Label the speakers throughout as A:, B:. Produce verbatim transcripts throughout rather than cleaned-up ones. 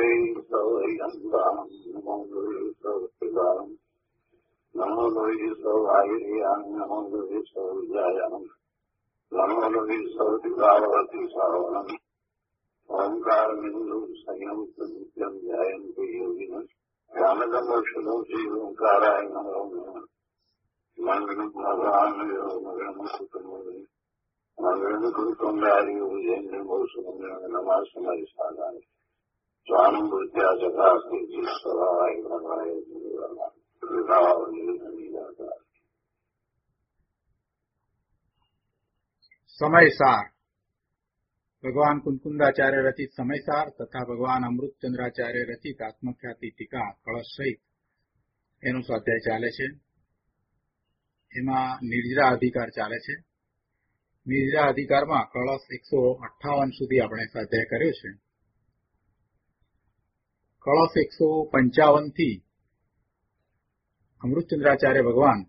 A: સૌયંતામ નમો ગુરવે સૌપિતામ નમો ગુરવે સૌઆયર્યામ નમો ગુરવે સૌવિજયામ નમો ગુરવે સૌપિતાવતી સાવનમ ઓંકાર બિંદુ સંયમ નિત્યમ ધ્યાયંતિ યોગિન જ્ઞાનદમોક્ષદો શ્રી ઓંકારાય નમો નમઃ મંગલમ ભગવાન મંગલમ સુતમોદિ મંગલમ કુંડારી વિજેન્દ્ર મૌસુમંગલ નમઃ સમય સાધાય સ્વાનમ ભૂત્યા જગાસ્તિ જીશ્વરાય ભગવાય જીવના
B: સમયસાર ભગવાન કુંકુંદાચાર્ય રચિત સમયસાર તથા ભગવાન અમૃતચંદ્રાચાર્ય રચિત આત્મખ્યાતિ ટીકા કળશ સહિત એનું સ્વાધ્યાય ચાલે છે. એમાં નિર્જરા અધિકાર ચાલે છે. નિર્જરા અધિકારમાં કળશ એકસો અઠ્ઠાવન સુધી આપણે સ્વાધ્યાય કર્યો છે. કળશ એકસો પંચાવન થી અમૃતચંદ્રાચાર્ય ભગવાન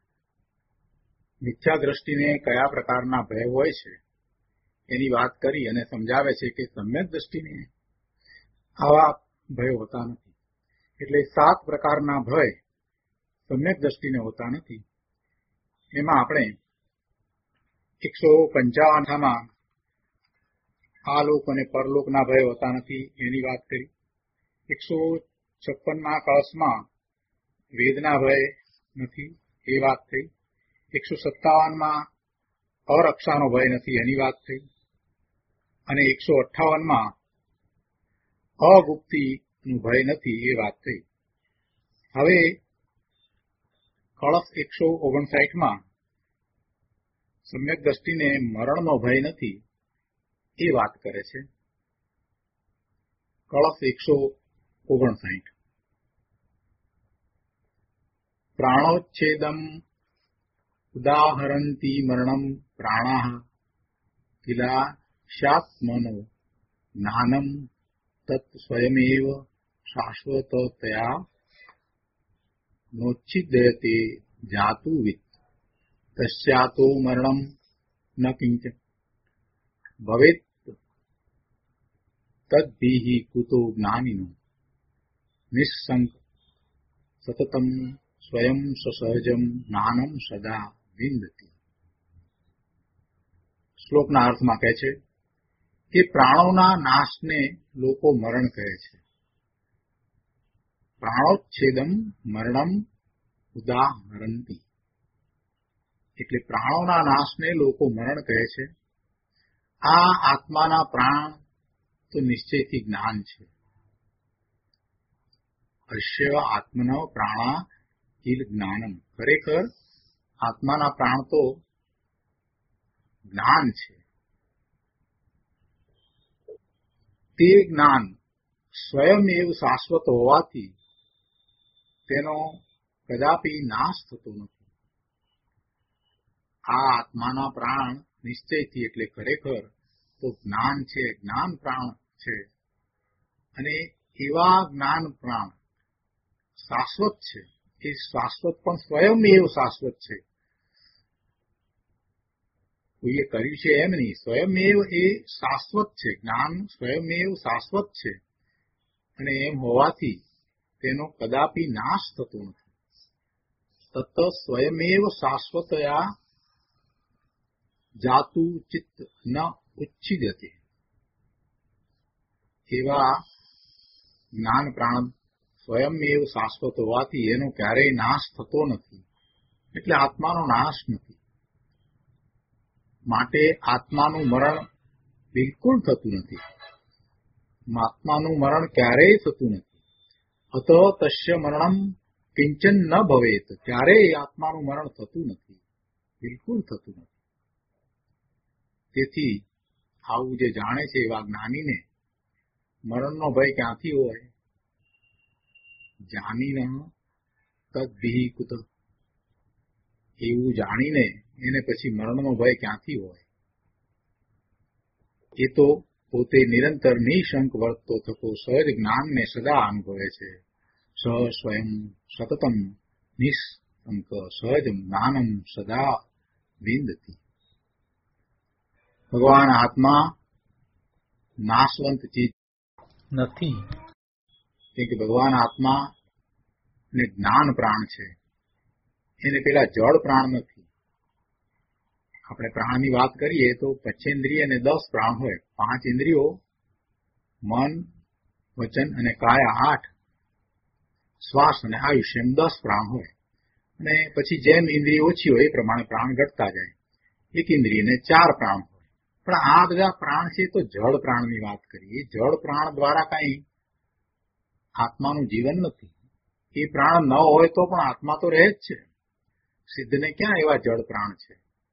B: મિથ્યા દ્રષ્ટિને કયા પ્રકારના ભય હોય છે એની વાત કરી અને સમજાવે છે કે સમ્યક દ્રષ્ટિને આવા ભય હોતા નથી. એટલે સાત પ્રકારના ભય સમ્યક દ્રષ્ટિને હોતા નથી. એમાં આપણે એકસો પંચાવનમાં આ લોક અને પરલોકના ભય હોતા નથી એની વાત કરી. એકસો છપ્પનના કળશમાં વેદના ભય નથી એ વાત થઈ. એકસો સત્તાવનમાં અરક્ષાનો ભય નથી એની વાત થઈ. અને એકસો અઠ્ઠાવનમાં અગુપ્તિનું ભય નથી એ વાત થઈ. હવે કળશ એકસો ઓગણસાઠમાં સમ્યક દ્રષ્ટિને મરણનો ભય નથી એ વાત કરે છે. કળશ એકસો ઓગણસાઠ પ્રાણોચ્છેદમ ઉદાહરંતી મરણમ પ્રાણાઃ કિલા શાત્મનો જ્ઞાનમ તત્ સ્વયમેવ શાશ્વતતયા નોચ્છિદ્યતે જાતુ વિત્ત તસ્યાતો મરણમ ન કિંચન ભવેત તદ્ભિઃ કુતો જ્ઞાનિનો નિઃશંક સતતમ સ્વયં સસહજમ જ્ઞાનમ સદા વિંદતી. શ્લોકના અર્થમાં કહે છે કે પ્રાણોના નાશને લોકો મરણ કહે છે. પ્રાણોચ્છેદમ મરણમ ઉદાહરંતી એટલે પ્રાણોના નાશને લોકો મરણ કહે છે. આ આત્માના પ્રાણ તો નિશ્ચયથી જ્ઞાન છે. અશ્ય આત્મનો પ્રાણા કિલ જ્ઞાનમ ખરેખર આત્માના પ્રાણ તો જ્ઞાન છે. તે જ્ઞાન સ્વયંએવ શાશ્વત હોવાથી તેનો કદાપી નાશ થતો નથી. આ આત્માના પ્રાણ નિશ્ચયથી એટલે ખરેખર તો જ્ઞાન છે, જ્ઞાન પ્રાણ છે. અને એવા જ્ઞાન પ્રાણ શાશ્વત છે. એ શાશ્વત પણ સ્વયંએવ શાશ્વત છે. કોઈએ કર્યું છે એમ નહીં, સ્વયંએવ એ શાશ્વત છે. જ્ઞાન સ્વયંએવ શાશ્વત છે અને એમ હોવાથી તેનો કદાપી નાશ થતો નથી. તત સ્વયંએવ શાશ્વતયા જાતુ ચિત્ત ન ઉચ્છિદ્યતે. એવા જ્ઞાન પ્રાણ સ્વયંએવ શાશ્વત હોવાથી એનો ક્યારેય નાશ થતો નથી. એટલે આત્માનો નાશ નથી. માટે આત્માનું મરણ બિલકુલ થતું નથી. આત્માનું મરણ ક્યારેય થતું નથી. અત તસ્ય મરણમ કિંચન ન ભવેત. ક્યારેય આત્માનું મરણ થતું નથી, બિલકુલ થતું નથી. તેથી આવું જે જાણે છે એવા જ્ઞાનીને મરણનો ભય ક્યાંથી હોય? જાનીને તદ્ભિઃ કુત. એવું જાણીને એને પછી મરણનો ભય ક્યાંથી હોય? એ તો પોતે નિરંતર નિશંક વર્તતો થતો સહજ જ્ઞાનને સદા અનુભવે છે. સ સ્વયં સતતમ નિઃશંક સહજ જ્ઞાનમ સદા વિંદતી. ભગવાન આત્મા નાશવંત ચીજ નથી. કે ભગવાન આત્મા ને જ્ઞાન પ્રાણ છે, એને પેલા જળ પ્રાણ નથી. આપણે પ્રાણની વાત કરીએ તો પંચેન્દ્રિય અને દસ પ્રાણ હોય. પાંચ ઇન્દ્રિયો, મન, વચન અને કાયા આઠ, શ્વાસ અને આયુષ્ય એમ દસ પ્રાણ હોય. અને પછી જેમ ઇન્દ્રિય ઓછી હોય એ પ્રમાણે પ્રાણ ઘટતા જાય. એક ઇન્દ્રિયને ચાર પ્રાણ હોય. પણ આ બધા પ્રાણ છે તો જળ પ્રાણની વાત કરીએ. જળ પ્રાણ દ્વારા કઈ આત્માનું જીવન નથી. એ પ્રાણ ન હોય તો પણ આત્મા તો રહે જ છે. સિદ્ધને ક્યાં એવા જળ પ્રાણ છે?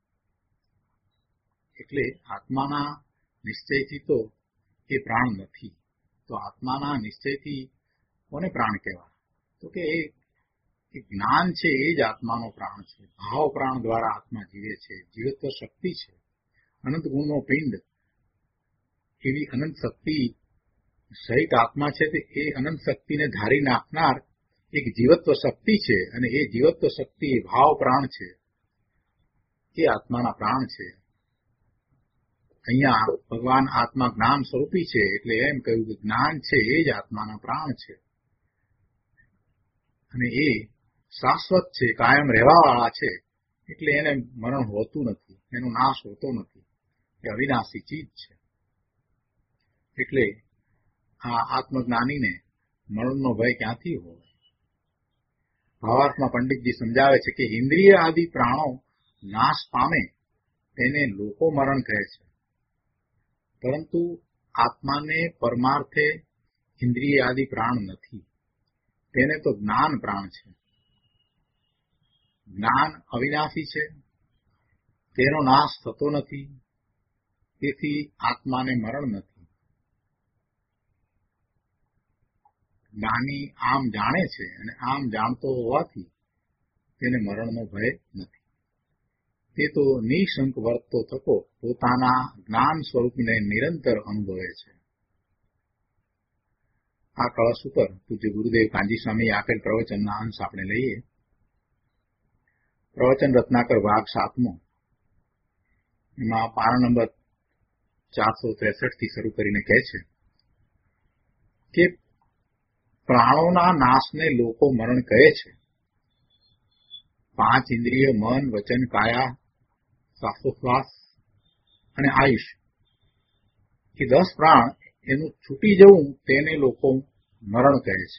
B: એટલે આત્માના નિશ્ચયથી તો એ પ્રાણ નથી. તો આત્માના નિશ્ચયથી કોને પ્રાણ કહેવાય? તો કે એ જ્ઞાન છે એ જ આત્માનો પ્રાણ છે. ભાવ પ્રાણ દ્વારા આત્મા જીવે છે. જીવત્વ શક્તિ છે. અનંત ગુણનો પિંડ એવી અનંત શક્તિ સહિત આત્મા છે. તે એ અનંત શક્તિને ધારી નાખનાર એક જીવત્વ શક્તિ છે. અને એ જીવત્વ શક્તિ એ ભાવ પ્રાણ છે. એ આત્માના પ્રાણ છે. અહીંયા ભગવાન આત્મા જ્ઞાન સ્વરૂપી છે એટલે એમ કહ્યું કે જ્ઞાન છે એ જ આત્માના પ્રાણ છે. અને એ શાશ્વત છે, કાયમ રહેવાવાળા છે. એટલે એને મરણ હોતું નથી, એનો નાશ હોતો નથી. એ અવિનાશી ચીજ છે. એટલે આ આત્મજ્ઞાનીને મરણનો ભય ક્યાંથી હોય? ભાવાર્થમાં પંડિતજી સમજાવે છે કે ઇન્દ્રિય આદિ પ્રાણો નાશ પામે તેને લોકો મરણ કહે છે. પરંતુ આત્માને પરમાર્થે ઇન્દ્રિય આદિ પ્રાણ નથી. તેને તો જ્ઞાન પ્રાણ છે. જ્ઞાન અવિનાશી છે, તેનો નાશ થતો નથી. તેથી આત્માને મરણ નથી. જ્ઞાની આમ જાણે છે અને આમ જાણતો હોવાથી તેને મરણનો ભય નથી. તે તો નિશંક વર્તતો થકો પોતાના જ્ઞાન સ્વરૂપને નિરંતર અનુભવે છે. આ કળશ ઉપર પૂજ્ય ગુરુદેવ કાંજી સ્વામી આપેલ પ્રવચનના અંશ આપણે લઈએ. પ્રવચન રત્નાકર ભાગ સાતમો, એમાં પારા નંબર ચારસો ત્રેસઠ થી શરૂ કરીને કહે છે કે પ્રાણોના નાશને લોકો મરણ કહે છે. પાંચ ઇન્દ્રિય મન, વચન, કાયા, શ્વાસોશ્વાસ અને આયુષ એ દસ પ્રાણ એનું છૂટી જવું તેને લોકો મરણ કહે છે.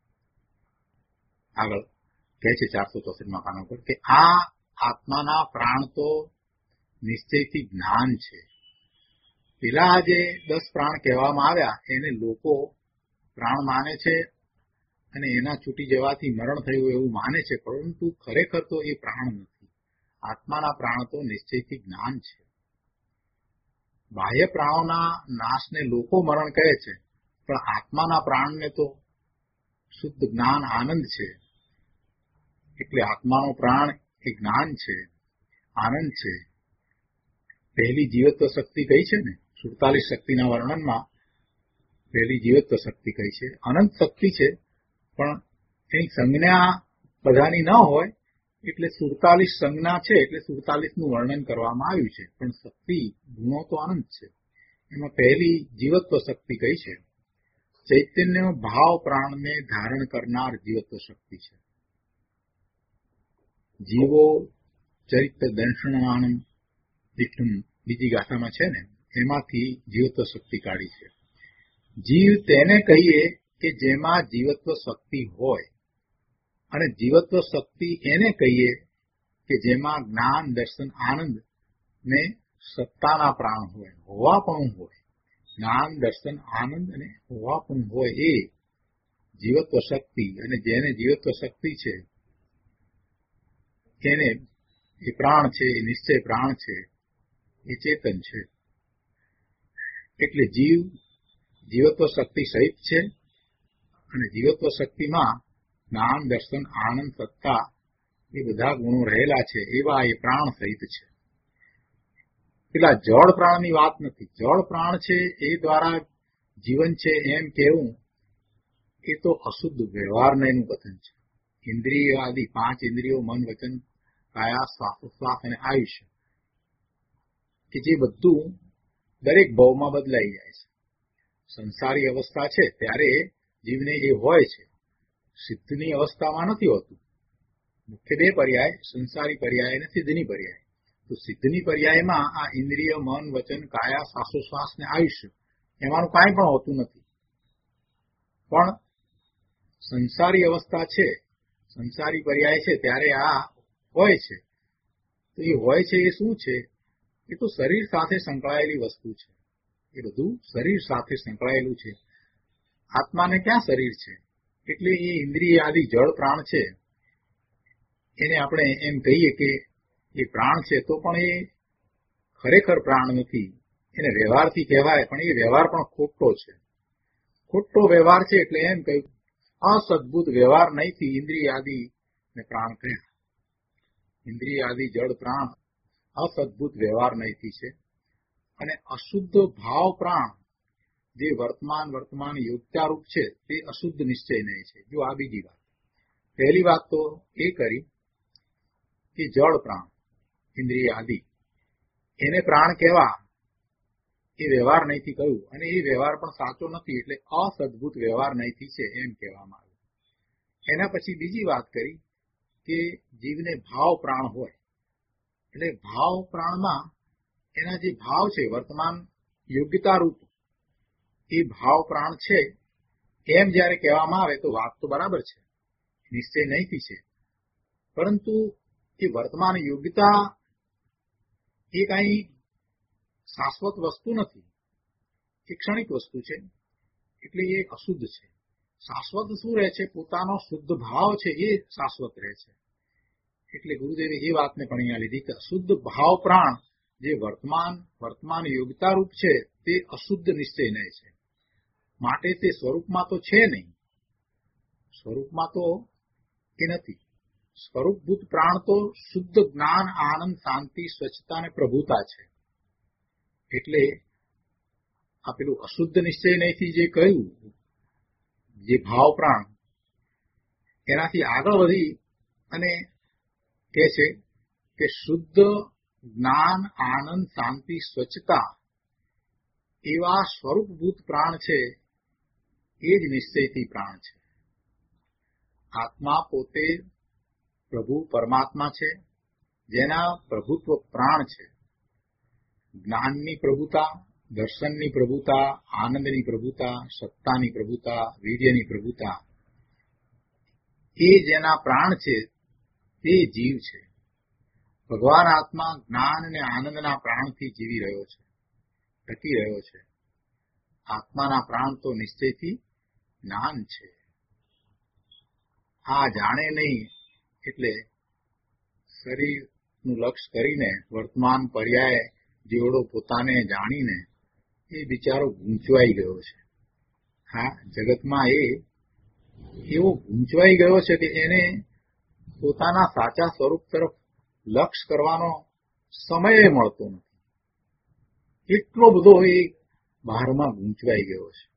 B: આગળ કહે છે ચારસો ચોસઠમાં પાના ઉપર કે આ આત્માના પ્રાણ તો નિશ્ચયથી જ્ઞાન છે. પેલા જે દસ પ્રાણ કહેવામાં આવ્યા એને લોકો પ્રાણ માને છે અને એના છૂટી જવાથી મરણ થયું એવું માને છે. પરંતુ ખરેખર તો એ પ્રાણ નથી. આત્માના પ્રાણ તો નિશ્ચયથી જ્ઞાન છે. બાહ્ય પ્રાણોના નાશને લોકો મરણ કહે છે, પણ આત્માના પ્રાણને તો શુદ્ધ જ્ઞાન આનંદ છે. એટલે આત્માનો પ્રાણ એ જ્ઞાન છે, આનંદ છે. પહેલી જીવત્વ શક્તિ કઈ છે ને, સુડતાલીસ શક્તિના વર્ણનમાં પહેલી જીવત્વ શક્તિ કઈ છે. અનંત શક્તિ છે, પણ એની સંજ્ઞા બધાની ન હોય એટલે સુડતાલીસ સંજ્ઞા છે એટલે સુડતાલીસ નું વર્ણન કરવામાં આવ્યું છે. પણ શક્તિ ગુણો તો અનંત છે. એમાં પહેલી જીવત્વ શક્તિ કઈ છે? ચૈતન્ય ભાવ પ્રાણને ધારણ કરનાર જીવત્વ શક્તિ છે. જીવો ચરિત્ર દંશનાનમ દીઠમ બીજી ગાથામાં છે ને, એમાંથી જીવત્વ શક્તિ કાઢી છે. જીવ તેને કહીએ કે જેમાં જીવત્વ શક્તિ હોય, અને જીવત્વ શક્તિ એને કહીએ કે જેમાં જ્ઞાન, દર્શન, આનંદ ને સત્તાના પ્રાણ હોય, હોવાપણું હોય. જ્ઞાન, દર્શન, આનંદ અને હોવાપણું હોય એ જીવત્વ શક્તિ. અને જેને જીવત્વ શક્તિ છે એને એ પ્રાણ છે, એ નિશ્ચય પ્રાણ છે, એ ચેતન છે. એટલે જીવ જીવત્વ શક્તિ સહિત છે અને જીવત્વ શક્તિમાં જ્ઞાન, દર્શન, આનંદ, સત્તા એ બધા ગુણો રહેલા છે. એવા એ પ્રાણ સહિત છે. પેલા જળ પ્રાણની વાત નથી. જળ પ્રાણ છે એ દ્વારા જીવન છે એમ કહેવું એ તો અશુદ્ધ વ્યવહારને એનું કથન છે. ઇન્દ્રિય આદિ પાંચ ઇન્દ્રિયો મન, વચન, કાયા, શ્વાસોશ્વાસ અને આયુષ્ય કે જે બધું દરેક ભાવમાં બદલાઈ જાય છે. સંસારી અવસ્થા છે ત્યારે જીવને એ હોય છે. સિદ્ધની અવસ્થામાં નથી હોતું. મુખ્ય બે પર્યાય, સંસારી પર્યાય અને સિદ્ધની પર્યાય. તો સિદ્ધની પર્યાયમાં આ ઇન્દ્રિય, મન, વચન, કાયા, શ્વાસોશ્વાસ ને આયુષ્ય એમાંનું કાંઈ પણ હોતું નથી. પણ સંસારી અવસ્થા છે, સંસારી પર્યાય છે, ત્યારે આ હોય છે. તો એ હોય છે એ શું છે? એ તો શરીર સાથે સંકળાયેલી વસ્તુ છે. એ બધું શરીર સાથે સંકળાયેલું છે. આત્માને ક્યાં શરીર છે? એટલે એ ઇન્દ્રિય આદિ જળ પ્રાણ છે, એને આપણે એમ કહીએ કે એ પ્રાણ છે, તો પણ એ ખરેખર પ્રાણ નથી. એને વ્યવહારથી કહેવાય, પણ એ વ્યવહાર પણ ખોટો છે. ખોટો વ્યવહાર છે એટલે એમ કહ્યું અસદભૂત વ્યવહાર નહીંથી ઇન્દ્રિય આદિ ને પ્રાણ કહ્યા. ઇન્દ્રિય આદિ જળ પ્રાણ અસદભૂત વ્યવહાર નહીંથી છે. અને અશુદ્ધ ભાવ પ્રાણ જે વર્તમાન વર્તમાન યોગતારૂપ છે તે અશુદ્ધ નિશ્ચય નહીં છે. જો આ બીજી વાત. પહેલી વાત તો એ કરી કે જળ પ્રાણ ઇન્દ્રિય આદિ એને પ્રાણ કહેવા એ વ્યવહાર નહીંથી કહ્યું, અને એ વ્યવહાર પણ સાચો નથી, એટલે અસદભૂત વ્યવહાર નહીંથી છે એમ કહેવામાં આવ્યું. એના પછી બીજી વાત કરી કે જીવને ભાવ પ્રાણ હોય, એટલે ભાવ પ્રાણમાં એના જે ભાવ છે વર્તમાન યોગ્યતા રૂપ એ ભાવ પ્રાણ છે એમ જયારે કહેવામાં આવે તો વાત તો બરાબર છે, નિશ્ચય નહીંથી છે. પરંતુ એ વર્તમાન યોગ્યતા એ કઈ શાશ્વત વસ્તુ નથી, એ ક્ષણિક વસ્તુ છે, એટલે એ અશુદ્ધ છે. શાશ્વત શું રહે છે? પોતાનો શુદ્ધ ભાવ છે એ શાશ્વત રહે છે. એટલે ગુરુદેવે એ વાતને પણ અહીંયા લીધી કે અશુદ્ધ ભાવ પ્રાણ જે વર્તમાન વર્તમાન યોગ્યતા રૂપ છે તે અશુદ્ધ નિશ્ચય નહીં છે. માટે તે સ્વરૂપમાં તો છે નહીં, સ્વરૂપમાં તો એ નથી. સ્વરૂપભૂત પ્રાણ તો શુદ્ધ જ્ઞાન, આનંદ, શાંતિ, સ્વચ્છતા અને પ્રભુતા છે. એટલે આ પેલું અશુદ્ધ નિશ્ચય નહીંથી જે કહ્યું, જે ભાવ પ્રાણ, એનાથી આગળ વધી અને કહે છે કે શુદ્ધ જ્ઞાન, આનંદ, શાંતિ, સ્વચ્છતા એવા સ્વરૂપભૂત પ્રાણ છે એ જ નિશ્ચયથી પ્રાણ છે. આત્મા પોતે પ્રભુ પરમાત્મા છે, જેના પ્રભુત્વ પ્રાણ છે. જ્ઞાનની પ્રભુતા, દર્શનની પ્રભુતા, આનંદની પ્રભુતા, સત્તાની પ્રભુતા, વીર્યની પ્રભુતા એ જેના પ્રાણ છે તે જીવ છે. ભગવાન આત્મા જ્ઞાન અને આનંદના પ્રાણથી જીવી રહ્યો છે, ટકી રહ્યો છે. આત્માના પ્રાણ તો નિશ્ચયથી જ્ઞાન છે. આ જાણે નહીં એટલે શરીરનું લક્ષ્ય કરીને વર્તમાન પર્યાય જેવડો પોતાને જાણીને એ બિચારો ગૂંચવાઈ ગયો છે. હા, જગતમાં એ એવો ગૂંચવાઈ ગયો છે કે એને પોતાના સાચા સ્વરૂપ તરફ લક્ષ્ય કરવાનો સમય મળતો નથી. એટલો બધો એ બહારમાં ગૂંચવાઈ ગયો છે.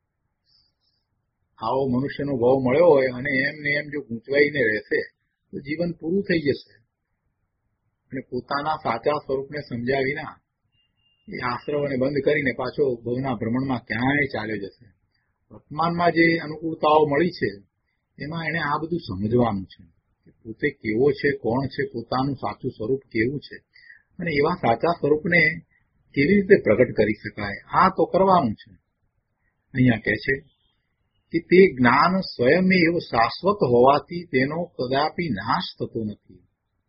B: આવો મનુષ્યનો ભાવ મળ્યો હોય અને એમને એમ જો ગૂંચવાઈને રહેશે તો જીવન પૂરું થઈ જશે. અને પોતાના સાચા સ્વરૂપને સમજ્યા વિના એ આશ્રવને બંધ કરીને પાછો ભવના ભ્રમણમાં ક્યાંય ચાલ્યો જશે. વર્તમાનમાં જે અનુકૂળતાઓ મળી છે એમાં એને આ બધું સમજવાનું છે કે પોતે કેવો છે, કોણ છે, પોતાનું સાચું સ્વરૂપ કેવું છે, અને એવા સાચા સ્વરૂપને કેવી રીતે પ્રગટ કરી શકાય, આ તો કરવાનું છે. અહીંયા કહે છે કે તે જ્ઞાન સ્વયં એવું શાશ્વત હોવાથી તેનો કદાપી નાશ થતો નથી.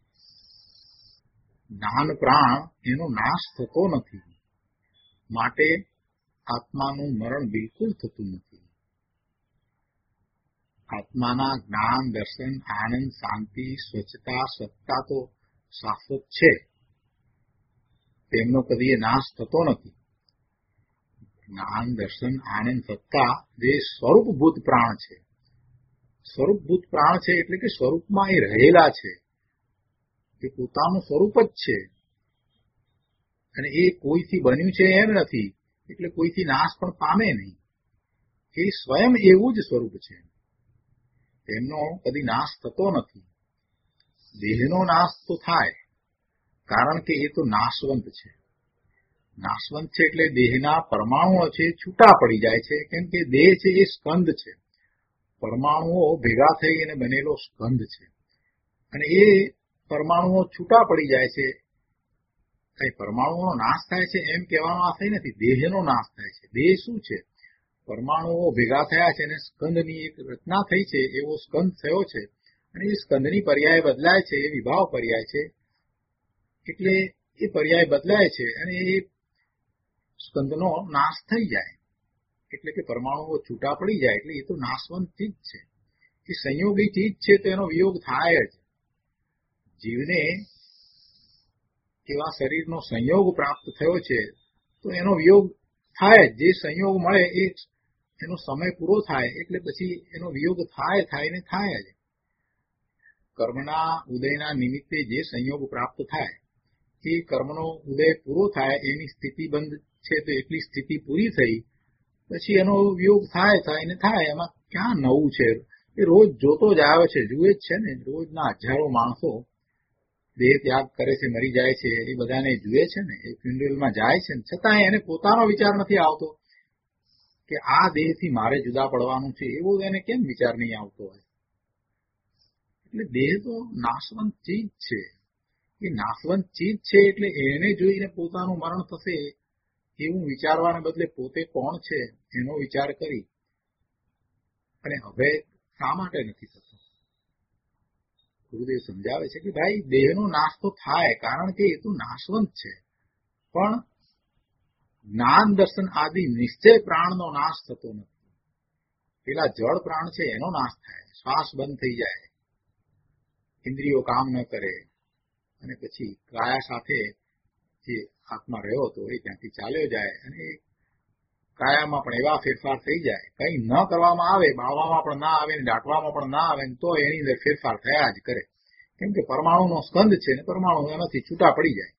B: જ્ઞાન પ્રાણ એનો નાશ થતો નથી, માટે આત્માનું મરણ બિલકુલ થતું નથી. આત્માના જ્ઞાન, દર્શન, આનંદ, શાંતિ, સ્વચ્છતા, સત્તા તો શાશ્વત છે, તેમનો કદી નાશ થતો નથી. જ્ઞાન, દર્શન, આનંદ, સત્તા જે સ્વરૂપભૂત પ્રાણ છે, સ્વરૂપભૂત પ્રાણ છે એટલે કે સ્વરૂપમાં એ રહેલા છે, એ પોતાનું સ્વરૂપ જ છે, અને એ કોઈથી બન્યું છે એમ નથી, એટલે કોઈથી નાશ પણ પામે નહીં. એ સ્વયં એવું જ સ્વરૂપ છે, તેમનો કદી નાશ થતો નથી. દેહનો નાશ તો થાય, કારણ કે એ તો નાશવંત છે. નાશવંત છે એટલે દેહના પરમાણુઓ છે છૂટા પડી જાય છે, કેમ કે દેહ છે એ સ્કંદ છે, પરમાણુઓ ભેગા થઈ અને બનેલો સ્કંદ છે, અને એ પરમાણુઓ છૂટા પડી જાય છે. કઈ પરમાણુઓનો નાશ થાય છે એમ કહેવાનો આશય નથી, દેહનો નાશ થાય છે. દેહ શું છે? પરમાણુઓ ભેગા થયા છે અને સ્કંદની એક રચના થઈ છે, એવો સ્કંદ થયો છે, અને એ સ્કંદની પર્યાય બદલાય છે, એ વિભાવ પર્યાય છે. એટલે એ પર્યાય બદલાય છે અને એ સ્કંદનો નાશ થઈ જાય, એટલે કે પરમાણુઓ છૂટા પડી જાય, એટલે એ તો નાશવંત ચીજ છે. એ સંયોગી ચીજ છે, તો એનો વિયોગ થાય જ. જીવને એવા શરીરનો સંયોગ પ્રાપ્ત થયો છે તો એનો વિયોગ થાય જ. જે સંયોગ મળે એ એનો સમય પૂરો થાય એટલે પછી એનો વિયોગ થાય થાય ને થાય જ. કર્મના ઉદયના નિમિત્તે જે સંયોગ પ્રાપ્ત થાય એ કર્મનો ઉદય પૂરો થાય, એની સ્થિતિ બંધ છે તો એટલી સ્થિતિ પૂરી થઈ, પછી એનો વિયોગ થાય થાય ને થાય. એમાં ક્યાં નવું છે? એ રોજ જોતો જ આવે છે, જુએ જ છે ને. રોજના હજારો માણસો દેહ ત્યાગ કરે છે, મરી જાય છે, એ બધાને જુએ છે ને. એ ફ્યુનરલમાં જાય છે, છતાં એને પોતાનો વિચાર નથી આવતો કે આ દેહથી મારે જુદા પડવાનું છે, એવો એને કેમ વિચાર નહીં આવતો હોય? એટલે દેહ તો નાશવંત ચીજ છે. એ નાશવંત ચીજ છે એટલે એને જોઈને પોતાનું મરણ થશે એવું વિચારવાને બદલે પોતે કોણ છે એનો વિચાર કરી અને હવે શા માટે નથી થતો? ગુરુદેવ સમજાવે છે કે ભાઈ, દેહનો નાશ તો થાય, કારણ કે એ તો નાશવંત છે, પણ જ્ઞાન દર્શન આદિ નિશ્ચય પ્રાણનો નાશ થતો નથી. પેલા જળ પ્રાણ છે એનો નાશ થાય, શ્વાસ બંધ થઈ જાય, ઇન્દ્રિયો કામ ન કરે, અને પછી કાયા સાથે જે આત્મા રહ્યો હતો એ ત્યાંથી ચાલ્યો જાય, અને કાયામાં પણ એવા ફેરફાર થઈ જાય, કંઈ ન કરવામાં આવે, બાળવામાં પણ ના આવે, દાટવામાં પણ ના આવે, તો એની અંદર ફેરફાર થયા જ કરે. કેમ કે પરમાણુનો સ્કંદ છે ને પરમાણુ એનાથી છૂટા પડી જાય.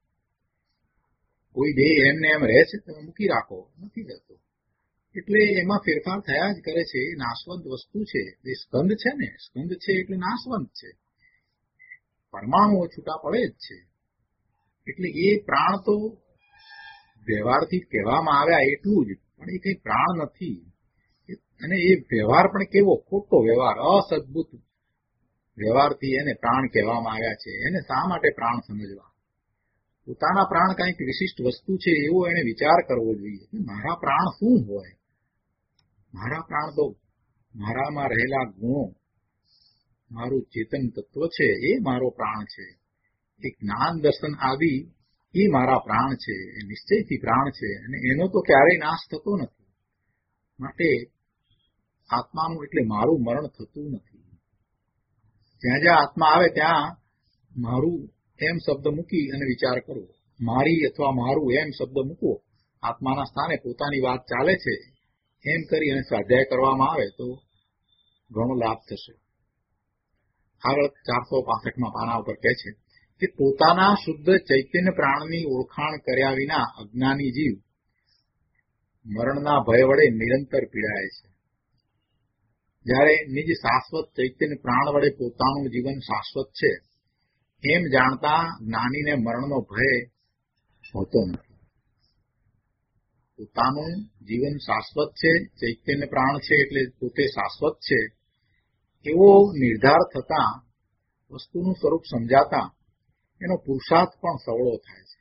B: કોઈ દેહ એમને એમ રહે છે તમે મૂકી રાખો, નથી રહેતો. એટલે એમાં ફેરફાર થયા જ કરે છે. એ નાશવંત વસ્તુ છે. એ સ્કંદ છે ને, સ્કંદ છે એટલે નાશવંત છે. પરમાણુઓ છૂટા પડે જ છે. એટલે એ પ્રાણ તો વ્યવહારથી કહેવામાં આવ્યા એટલું જ, પણ એ કઈ પ્રાણ નથી. અને એ વ્યવહાર પણ કેવો ખોટો વ્યવહાર, અસદબુદ્ધ વ્યવહારથી એને પ્રાણ કહેવામાં આવ્યા છે. એને શા માટે પ્રાણ સમજવા? પોતાના પ્રાણ કંઈક વિશિષ્ટ વસ્તુ છે એવો એને વિચાર કરવો જોઈએ. મારા પ્રાણ શું હોય? મારા પ્રાણ તો મારામાં રહેલા ગુણો, મારું ચેતન તત્વ છે, એ મારો પ્રાણ છે. એ જ્ઞાન દર્શન આદિ એ મારા પ્રાણ છે, એ નિશ્ચયથી પ્રાણ છે, અને એનો તો ક્યારેય નાશ થતો નથી. માટે આત્માનું એટલે મારું મરણ થતું નથી. જ્યાં જ્યાં આત્મા આવે ત્યાં મારું એમ શબ્દ મૂકી અને વિચાર કરવો. મારી અથવા મારું એમ શબ્દ મૂકવો. આત્માના સ્થાને પોતાની વાત ચાલે છે એમ કરી અને સ્વાધ્યાય કરવામાં આવે તો ઘણો લાભ થશે. આગળ ચારસો પાસઠમાં પાના ઉપર કહે છે કે પોતાના શુદ્ધ ચૈતન્ય પ્રાણની ઓળખાણ કર્યા વિના અજ્ઞાની જીવ મરણના ભય વડે નિરંતર પીડાય છે. જ્યારે નિજ શાશ્વત ચૈતન્ય પ્રાણ વડે પોતાનું જીવન શાશ્વત છે એમ જાણતા જ્ઞાનીને મરણનો ભય હોતો નથી. પોતાનું જીવન શાશ્વત છે, ચૈતન્ય પ્રાણ છે એટલે પોતે શાશ્વત છે એવો નિર્ધાર થતા, વસ્તુનું સ્વરૂપ સમજાતા એનો પુરુષાર્થ પણ સવળો થાય છે.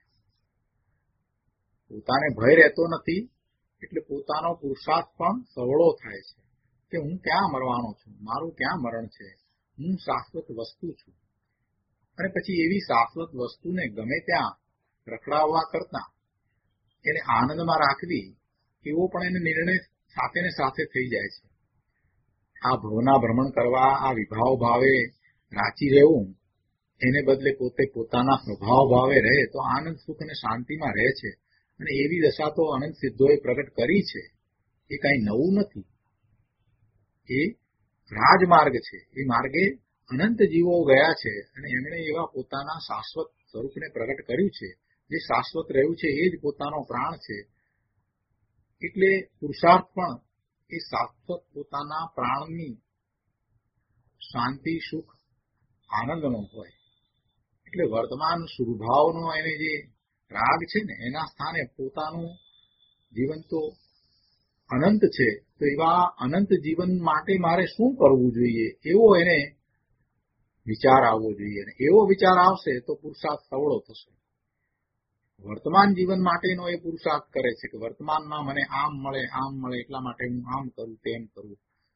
B: પોતાને ભય રહેતો નથી એટલે પોતાનો પુરુષાર્થ પણ સવળો થાય છે કે હું ક્યાં મરવાનો છું, મારું ક્યાં મરણ છે, હું શાશ્વત વસ્તુ છું. અને પછી એવી શાશ્વત વસ્તુને ગમે ત્યાં રખડાવવા કરતા એને આનંદમાં રાખવી એવો પણ એને નિર્ણય સાથે ને સાથે થઈ જાય છે. આ ભવના ભ્રમણ કરવા, આ વિભાવ ભાવે રાચી રહેવું, એને બદલે પોતે પોતાના સ્વભાવ ભાવે રહે તો આનંદ સુખ અને શાંતિમાં રહે છે. અને એવી દશા તો અનંત સિદ્ધોએ પ્રગટ કરી છે. એ કઈ નવું નથી. એ રાજમાર્ગ છે. એ માર્ગે અનંત જીવો ગયા છે અને એમણે એવા પોતાના શાશ્વત સ્વરૂપને પ્રગટ કર્યું છે. જે શાશ્વત રહ્યું છે એ જ પોતાનો પ્રાણ છે. એટલે પુરુષાર્થ પણ એ શાશ્વત પોતાના પ્રાણની શાંતિ સુખ આનંદનો હોય. એટલે વર્તમાન સુરભાવનો એને જે રાગ છે ને એના સ્થાને પોતાનું જીવન તો અનંત છે, તો એવા અનંત જીવન માટે મારે શું કરવું જોઈએ એવો એને વિચાર આવવો જોઈએ. એવો વિચાર આવશે તો પુરુષાર્થ સવળો થશે. વર્તમાન જીવન માટેનો એ પુરુષાર્થ કરે છે કે વર્તમાનમાં મને આમ મળે આમ મળે એટલા માટે હું આમ કરું તેમ કરું,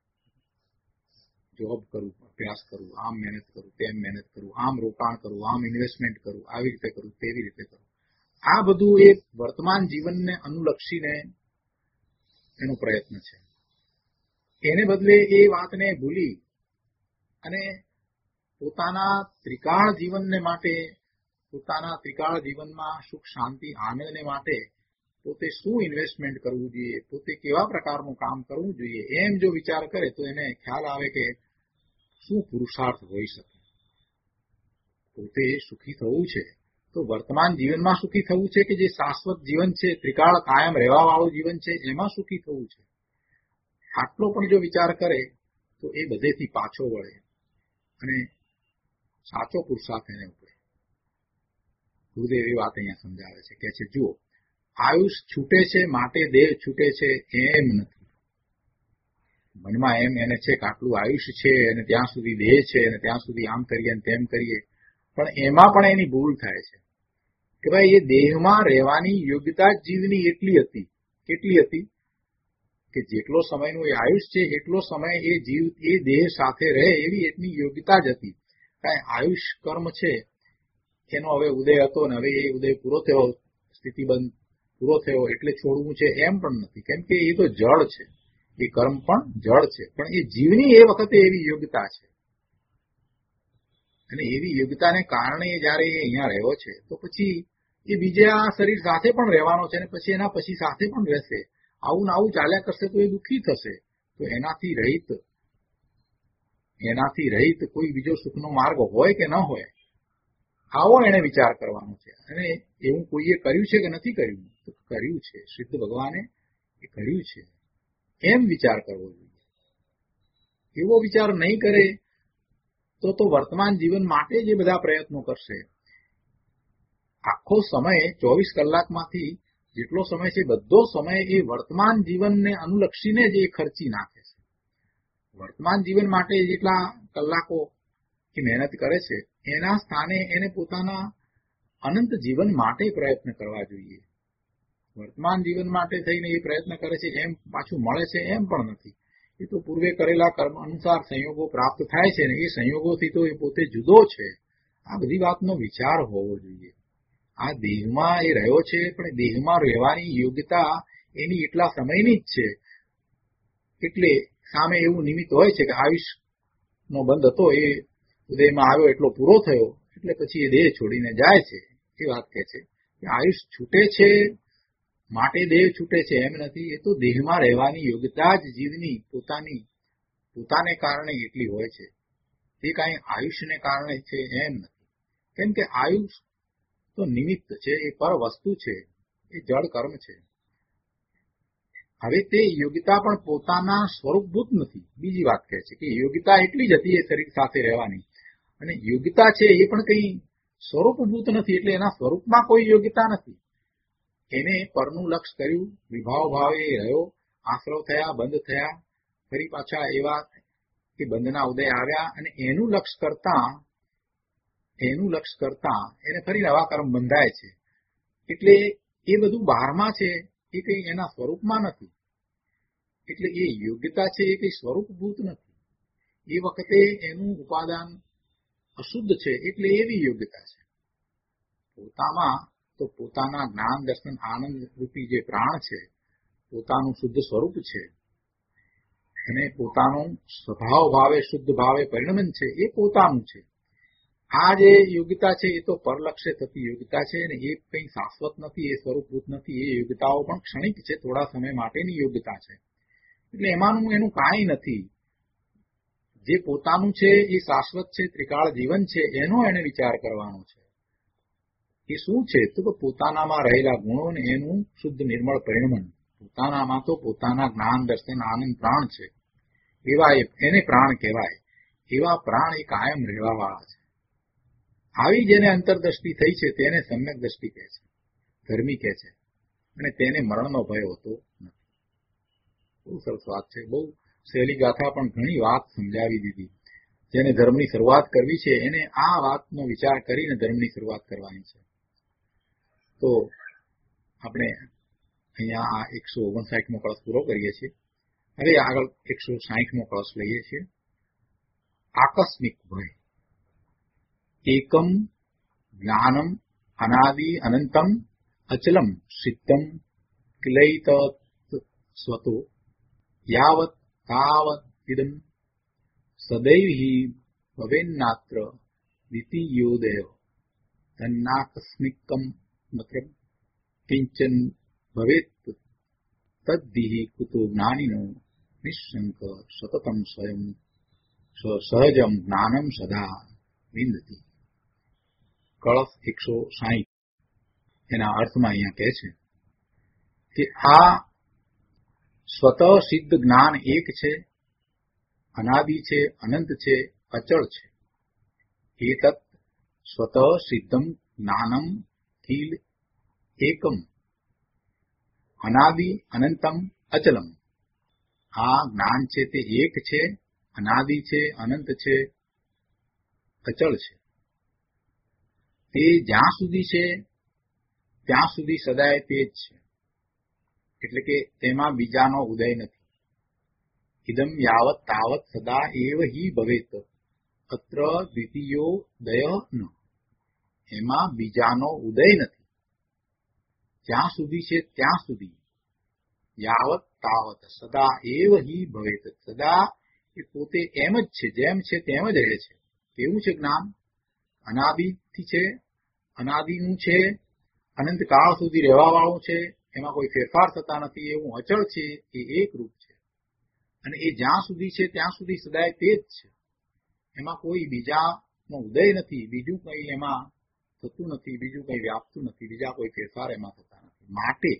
B: જોબ કરું, અભ્યાસ કરું, આમ મહેનત કરું, તેમ મહેનત કરું, આમ રોકાણ કરું, આમ ઇન્વેસ્ટમેન્ટ કરું, આવી રીતે કરું, તેવી રીતે કરું. આ બધું એ વર્તમાન જીવનને અનુલક્ષીને એનો પ્રયત્ન છે. એને બદલે એ વાતને ભૂલી અને પોતાના ત્રિકાળ જીવનને માટે, પોતાના ત્રિકાળ જીવનમાં સુખ શાંતિ આનંદને માટે પોતે શું ઇન્વેસ્ટમેન્ટ કરવું જોઈએ, પોતે કેવા પ્રકારનું કામ કરવું જોઈએ, એમ જો વિચાર કરે તો એને ખ્યાલ આવે કે શું પુરુષાર્થ હોઈ શકે. પોતે સુખી થવું છે તો વર્તમાન જીવનમાં સુખી થવું છે કે જે શાશ્વત જીવન છે, ત્રિકાળ કાયમ રહેવા વાળું જીવન છે, એમાં સુખી થવું છે. આટલો પણ જો વિચાર કરે તો એ બધેથી પાછો વળે અને સાચો પુરુષાર્થ એને ઉપડે. ગુરુદેવ એ વાત અહીંયા સમજાવે છે, કે છે જુઓ, આયુષ છૂટે છે માટે દેહ છૂટે છે એમ નથી. મનમાં એમ એને છે કે આટલું આયુષ્ય છે અને ત્યાં સુધી દેહ છે અને ત્યાં સુધી આમ કરીએ અને તેમ કરીએ, પણ એમાં પણ એની ભૂલ થાય છે કે ભાઈ એ દેહમાં રહેવાની યોગ્યતા જ જીવની એટલી હતી. કેટલી હતી? કે જેટલો સમયનું એ આયુષ છે એટલો સમય એ જીવ એ દેહ સાથે રહે એવી એટલી યોગ્યતા જ હતી. કાંઈ આયુષ કર્મ છે એનો હવે ઉદય હતો ને હવે એ ઉદય પૂરો થયો, સ્થિતિબંધ પૂરો થયો એટલે છોડવું છે એમ પણ નથી. કેમ કે એ તો જળ છે, એ કર્મ પણ જળ છે, પણ એ જીવની એ વખતે એવી યોગ્યતા છે અને એવી યોગ્યતાને કારણે જયારે એ અહીંયા રહ્યો છે તો પછી એ બીજા શરીર સાથે પણ રહેવાનો છે અને પછી એના પછી સાથે પણ રહેશે. આવું ને આવું ચાલ્યા કરશે તો એ દુઃખી થશે. તો એનાથી રહિત એનાથી રહિત કોઈ બીજો સુખનો માર્ગ હોય કે ન હોય, આવો એને વિચાર કરવાનો છે. અને એવું કોઈએ કર્યું છે કે નથી કર્યું? તો કર્યું છે, સિદ્ધ ભગવાને એ કર્યું છે, એમ વિચાર કરવો જોઈએ. એવો વિચાર નહીં કરે તો તો વર્તમાન જીવન માટે જે બધા પ્રયત્નો કરશે, આખો સમય ચોવીસ કલાકમાંથી જેટલો સમય છે બધો સમય એ વર્તમાન જીવનને અનુલક્ષીને જ એ ખર્ચી નાખે છે. વર્તમાન જીવન માટે જેટલા કલાકો એ મહેનત કરે છે એના સ્થાને એને પોતાના અનંત જીવન માટે પ્રયત્ન કરવા જોઈએ. વર્તમાન જીવન માટે થઈને એ પ્રયત્ન કરે છે એમ પાછું મળે છે એમ પણ નથી. એ તો પૂર્વે કરેલા કર્મ અનુસાર સંયોગો પ્રાપ્ત થાય છે ને એ સંયોગોથી તો એ પોતે જુદો છે. આ બધી વાતનો વિચાર હોવો જોઈએ. આ દેહમાં એ રહ્યો છે પણ દેહમાં રહેવાની યોગ્યતા એની એટલા સમયની જ છે. એટલે સામે એવું નિમિત્ત હોય છે કે આયુષનો બંધ હતો એ ઉદયમાં આવ્યો એટલો પૂરો થયો એટલે પછી એ દેહ છોડીને જાય છે. એ વાત કહે છે કે આયુષ છૂટે છે માટે દેહ છૂટે છે એમ નથી. એ તો દેહમાં રહેવાની યોગ્યતા જ જીવની પોતાની પોતાને કારણે એટલી હોય છે. તે કાંઈ આયુષ્યને કારણે છે એમ નથી. કેમ કે આયુષ તો નિમિત્ત છે, એ પર વસ્તુ છે, એ જળ કર્મ છે. હવે તે યોગ્યતા પણ પોતાના સ્વરૂપભૂત નથી. બીજી વાત કહે છે કે યોગ્યતા એટલી જ હતી એ શરીર સાથે રહેવાની, અને યોગ્યતા છે એ પણ કંઈ સ્વરૂપભૂત નથી. એટલે એના સ્વરૂપમાં કોઈ યોગ્યતા નથી. એને પરનું લક્ષ કર્યું, વિભાવ ભાવે રહ્યો, આશ્રવ થયા, બંધ થયા, ફરી પાછા એવા કે બંધના ઉદય આવ્યા અને એનું લક્ષ કરતા એનું લક્ષ કરતા એને ફરી નવા કર્મ બંધાય છે. એટલે એ બધું બહારમાં છે, એ કંઈ એના સ્વરૂપમાં નથી. એટલે એ યોગ્યતા છે એ કંઈ સ્વરૂપભૂત નથી. એ વખતે એનું ઉપાદાન અશુદ્ધ છે, એટલે એવી યોગ્યતા છે. પોતામાં તો પોતાના જ્ઞાન દર્શન આનંદ રૂપી જે પ્રાણ છે, પોતાનું શુદ્ધ સ્વરૂપ છે અને પોતાનું સ્વભાવ ભાવે શુદ્ધ ભાવે પરિણમન છે, એ પોતાનું છે. આ જે યોગ્યતા છે એ તો પરલક્ષે થતી યોગ્યતા છે અને એ કંઈ શાશ્વત નથી, એ સ્વરૂપભૂત નથી. એ યોગ્યતાઓ પણ ક્ષણિક છે, થોડા સમય માટેની યોગ્યતા છે. એટલે એમાંનું એનું કાંઈ નથી. જે પોતાનું છે એ શાશ્વત છે, ત્રિકાળ જીવન છે, એનો એને વિચાર કરવાનો છે. એ શું છે તો પોતાનામાં રહેલા ગુણો ને એનું શુદ્ધ નિર્મળ પરિણમન. પોતાનામાં તો પોતાના જ્ઞાન દર્શન આનંદ પ્રાણ છે, એવા એને પ્રાણ કહેવાય. એવા પ્રાણ એ કાયમ રહેવા વાળા છે. આવી જેને અંતરદ્રષ્ટિ થઈ છે તેને સમ્યક દ્રષ્ટિ કહે છે, ધર્મી કહે છે, અને તેને મરણનો ભય હોતો નથી. બહુ સરસ વાત છે. બહુ સહેલી ગાથા પણ ઘણી વાત સમજાવી દીધી. જેને ધર્મની શરૂઆત કરવી છે એને આ વાતનો વિચાર કરીને ધર્મની શરૂઆત કરવાની છે. તો આપણે અહીંયા આ એકસો ઓગણસાઠમો કળશ પૂરો કરીએ છીએ. હવે આગળ એકસો સાહીઠમો કળશ લઈએ છીએ. આકસ્મિક ભય. એકમ જ્ઞાનમ અનાદિ અનંતમ અચલમ સિદ્ધમ ક્લૈત સ્વતો યાવત તાવત ઇદમ સદૈવ હિ ભવેન્નાત્ર દ્વિતીયોદય તન્નાકસ્મિકમ મતલબ કિંચન ભવેત તદ્ધિ કુતો જ્ઞાનિનો નિઃશંક સતતમ સ્વયં સહજમ જ્ઞાનમ સદા વિંદતી. કળશ એકસો સાહીઠ એના અર્થમાં અહીંયા કહે છે કે આ સ્વતઃ સિદ્ધ જ્ઞાન એક છે, અનાદિ છે, અનંત છે, અચળ છે. એતત સ્વતઃ સિદ્ધમ જ્ઞાનમ કિલ એકમ અનાદિ અનંતમ અચલમ. આ જ્ઞાન છે તે એક છે, અનાદિ છે, અનંત છે, અચળ છે. તે જ્યાં સુધી છે ત્યાં સુધી સદાય તે જ છે. એટલે કે તેમાં બીજાનો ઉદય નથી. ઇદમ યાવત તાવત સદા એવ હિ ભવેત અત્ર દ્વિતીયો દય ન. એમાં બીજાનો ઉદય નથી. જ્યાં સુધી છે ત્યાં સુધી યાવત તાવત સદા એવ હિ ભવેત. સદા એ પોતે એમ જ છે, જેમ છે તેમ જ રહે છે. કેવું છે જ્ઞાન? અનાદિથી છે, અનાદિનું છે, અનંત કાળ સુધી રહેવા વાળું છે, એમાં કોઈ ફેરફાર થતા નથી, એવું અચળ છે, એ એક રૂપ છે. અને એ જ્યાં સુધી છે ત્યાં સુધી સદાય તે જ છે. એમાં કોઈ બીજાનો ઉદય નથી, બીજું કંઈ એમાં થતું નથી, બીજું કંઈ વ્યાપતું નથી, બીજા કોઈ ફેરફાર એમાં થતા નથી. માટે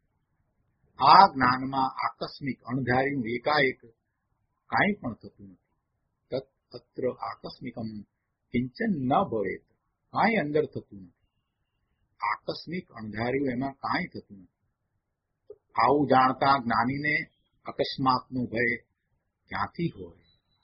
B: આ જ્ઞાનમાં આકસ્મિક અણધાર્યું એકાએક કાંઈ પણ થતું નથી. તત અત્ર આકસ્મિકમ કિંચન ન ભવેત. કાંઈ અંદર થતું નથી. આકસ્મિક અણધાર્યું એમાં કાંઈ થતું નથી. આવું જાણતા જ્ઞાનીને અકસ્માતનો ભય ક્યાંથી હોય?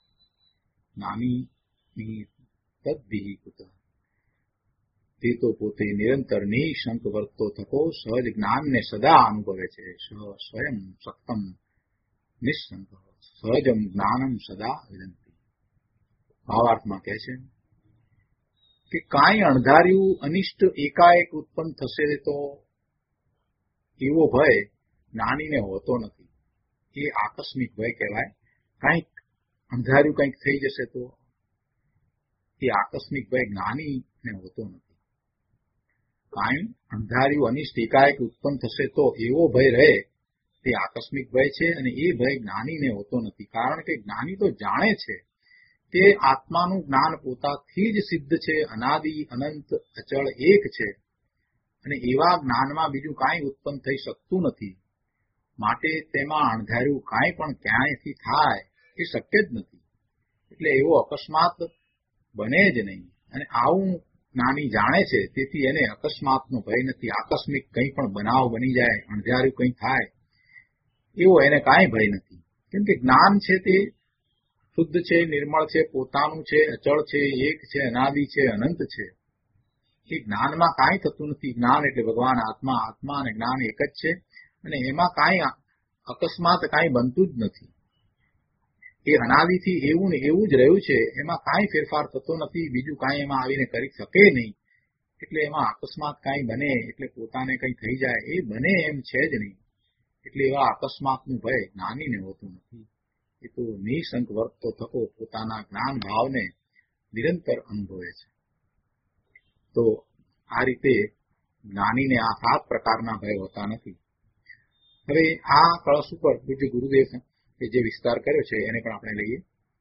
B: જ્ઞાનીની તદ્ધિ કુત. તે તો પોતે નિરંતર નિઃશંક વર્તતો થકો સહજ જ્ઞાનને સદા અનુભવે છે. સ્વયં સક્તમ નિઃશંક સહજમ જ્ઞાનમ સદા વિદંતી. ભાવાર્થમાં કહે છે કે કાંઈ અણધાર્યું અનિષ્ટ એકાએક ઉત્પન્ન થશે તો એવો ભય જ્ઞાનીને હોતો નથી. એ આકસ્મિક ભય કહેવાય. કંઈક અંધાર્યું કંઈક થઈ જશે તો એ આકસ્મિક ભય જ્ઞાનીને હોતો નથી. કાંઈ અંધાર્યું અનિષ્ટ એકાએક ઉત્પન્ન થશે તો એવો ભય રહે તે આકસ્મિક ભય છે, અને એ ભય જ્ઞાનીને હોતો નથી. કારણ કે જ્ઞાની તો જાણે છે કે આત્માનું જ્ઞાન પોતાથી જ સિદ્ધ છે, અનાદિ અનંત અચળ એક છે, અને એવા જ્ઞાનમાં બીજું કાંઈ ઉત્પન્ન થઈ શકતું નથી. માટે તેમાં અણધાર્યું કાંઈ પણ ક્યાંયથી થાય એ શક્ય જ નથી. એટલે એવો અકસ્માત બને જ નહીં. અને આવું જ્ઞાની જાણે છે, તેથી એને અકસ્માતનો ભય નથી. આકસ્મિક કંઈ પણ બનાવ બની જાય, અણધાર્યું કંઈ થાય એવો એને કાંઈ ભય નથી. કેમ કે જ્ઞાન છે તે શુદ્ધ છે, નિર્મળ છે, પોતાનું છે, અચળ છે, એક છે, અનાદિ છે, અનંત છે. એ જ્ઞાનમાં કાંઈ થતું નથી. જ્ઞાન એટલે ભગવાન આત્મા, આત્મા અને જ્ઞાન એક જ છે, અને એમાં કાંઈ અકસ્માત કાંઈ બનતું જ નથી. એ અનાદિથી એવું ને એવું જ રહ્યું છે, એમાં કાંઈ ફેરફાર થતો નથી, બીજું કાંઈ એમાં આવીને કરી શકે નહીં. એટલે એમાં અકસ્માત કાંઈ બને એટલે પોતાને કંઈ થઈ જાય એ બને એમ છે જ નહીં. એટલે એવા અકસ્માતનું ભય જ્ઞાનીને હોતું નથી. એ તો નિઃશંક વર્તતો થકો પોતાના જ્ઞાન ભાવને નિરંતર અનુભવે છે. તો આ રીતે જ્ઞાનીને આ સાત પ્રકારના ભય હોતા નથી. હવે આ કળશ ઉપર પૂજ્ય ગુરુદેવ કે જે વિસ્તાર કર્યો છે એને પણ આપણે લઈએ.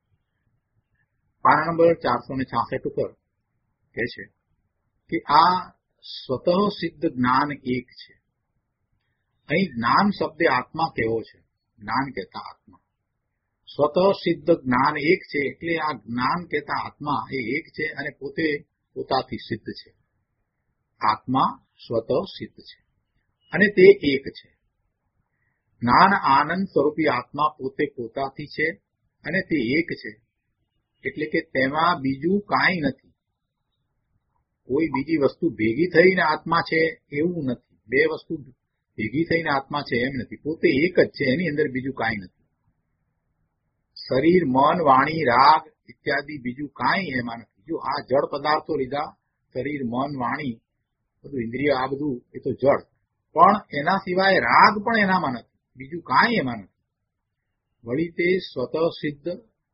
B: પાના નંબર ચારસો ને છાસઠ ઉપર કહે છે કે આ સ્વતઃ સિદ્ધ જ્ઞાન એક છે. અહીં જ્ઞાન શબ્દ આત્મા કેવો છે? જ્ઞાન કહેતા આત્મા. સ્વતઃ સિદ્ધ જ્ઞાન એક છે એટલે આ જ્ઞાન કહેતા આત્મા એ એક છે અને પોતે પોતાથી સિદ્ધ છે. આત્મા સ્વતઃ સિદ્ધ છે અને તે એક છે. જ્ઞાન આનંદ સ્વરૂપી આત્મા પોતે પોતાથી છે અને તે એક છે, એટલે કે તેમાં બીજું કાંઈ નથી. કોઈ બીજી વસ્તુ ભેગી થઈને આત્મા છે એવું નથી. બે વસ્તુ ભેગી થઈને આત્મા છે એમ નથી. પોતે એક જ છે, એની અંદર બીજું કાંઈ નથી. શરીર, મન, વાણી, રાગ ઇત્યાદિ બીજું કાંઈ એમાં નથી. જો આ જળ પદાર્થો લીધા, શરીર, મન, વાણી, બધું ઇન્દ્રિય, આ બધું એ તો જળ, પણ એના સિવાય રાગ પણ એનામાં નથી, બીજું કાંઈ એમાં નથી. વળી તે સ્વતઃ સિદ્ધ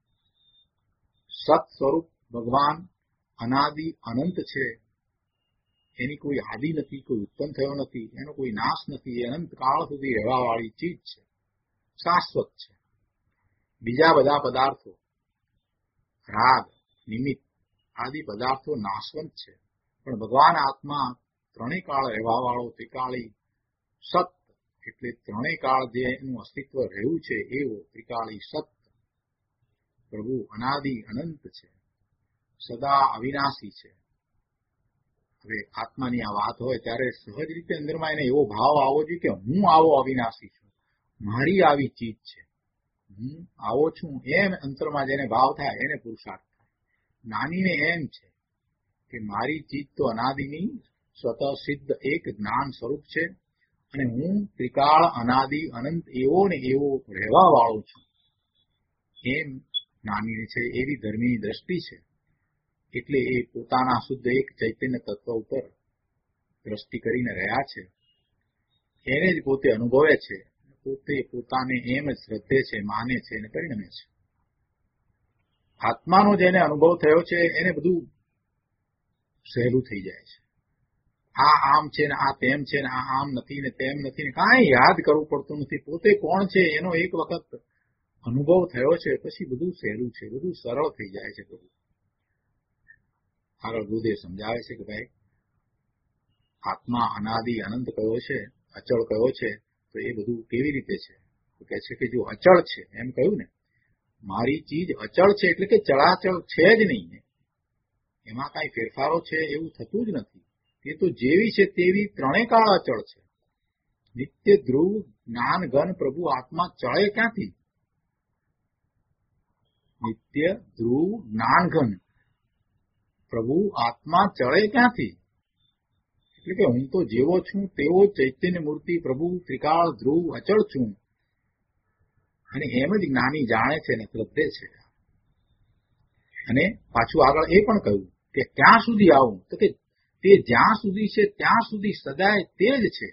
B: સત સ્વરૂપ ભગવાન અનાદિ અનંત છે. એની કોઈ આદિ નથી, કોઈ ઉત્પન્ન થયો નથી, એનો કોઈ નાશ નથી. અનંત કાળ સુધી રહેવા વાળી ચીજ છે, શાશ્વત છે. બીજા બધા પદાર્થો, રાગ, નિમિત્ત આદિ પદાર્થો નાશવંત છે, પણ ભગવાન આત્મા ત્રણેય કાળ રહેવા વાળો ત્રિકાળી સત, એટલે ત્રણેય કાળ જે એનું અસ્તિત્વ રહ્યું છે એવો ત્રિકાળી સત પ્રભુ અનાદિ અનંત છે, સદા અવિનાશી છે. હવે આત્માની આ વાત હોય ત્યારે સહજ રીતે અંદરમાં એને એવો ભાવ આવવો જોઈએ કે હું આવો અવિનાશી છું, મારી આવી ચીજ છે, હું આવો છું, એમ અંતરમાં જેને ભાવ થાય એને પુરુષાર્થ થાય. જ્ઞાનીને એમ છે કે મારી ચીજ તો અનાદિની સ્વતઃ સિદ્ધ એક જ્ઞાન સ્વરૂપ છે અને હું ત્રિકાળ અનાદિ અનંત એવો ને એવો રહેવા વાળો છું, એમ જ્ઞાનીને છે. એવી ધર્મીની દ્રષ્ટિ છે, એટલે એ પોતાના શુદ્ધ એક ચૈતન્ય તત્વ ઉપર દ્રષ્ટિ કરીને રહ્યા છે. એને જ પોતે અનુભવે છે, પોતે પોતાને એમ જ શ્રદ્ધે છે, માને છે અને પરિણમે છે. આત્માનો જેને અનુભવ થયો છે એને બધું સહેલું થઈ જાય છે. આ આમ છે ને આ તેમ છે ને આ આમ નથી ને તેમ નથી ને કાંઈ યાદ કરવું પડતું નથી. પોતે કોણ છે એનો એક વખત અનુભવ થયો છે પછી બધું સહેલું છે, બધું સરળ થઈ જાય છે. બધું આગળ ગુરુદેવ સમજાવે છે કે ભાઈ આત્મા અનાદિ અનંત કયો છે, અચળ કયો છે, તો એ બધું કેવી રીતે છે? તો કહે છે કે જો અચળ છે એમ કહ્યું ને, મારી ચીજ અચળ છે એટલે કે ચળાચળ છે જ નહીં, એમાં કાંઈ ફેરફારો છે એવું થતું જ નથી. એ તો જેવી છે તેવી ત્રણેય કાળ અચળ છે. નિત્ય ધ્રુવ જ્ઞાન ઘન પ્રભુ આત્મા ચળે ક્યાંથી? નિત્ય ધ્રુવ જ્ઞાન ઘન પ્રભુ આત્મા ચળે ક્યાંથી? એટલે કે હું તો જેવો છું તેવો ચૈતન્ય મૂર્તિ પ્રભુ ત્રિકાળ ધ્રુવ અચળ છું, અને એમ જ જ્ઞાની જાણે છે ને શ્રદ્ધે છે. અને પાછું આગળ એ પણ કહ્યું કે ક્યાં સુધી આવું? તો કે તે જ્યાં સુધી છે ત્યાં સુધી સદાય તે જ છે.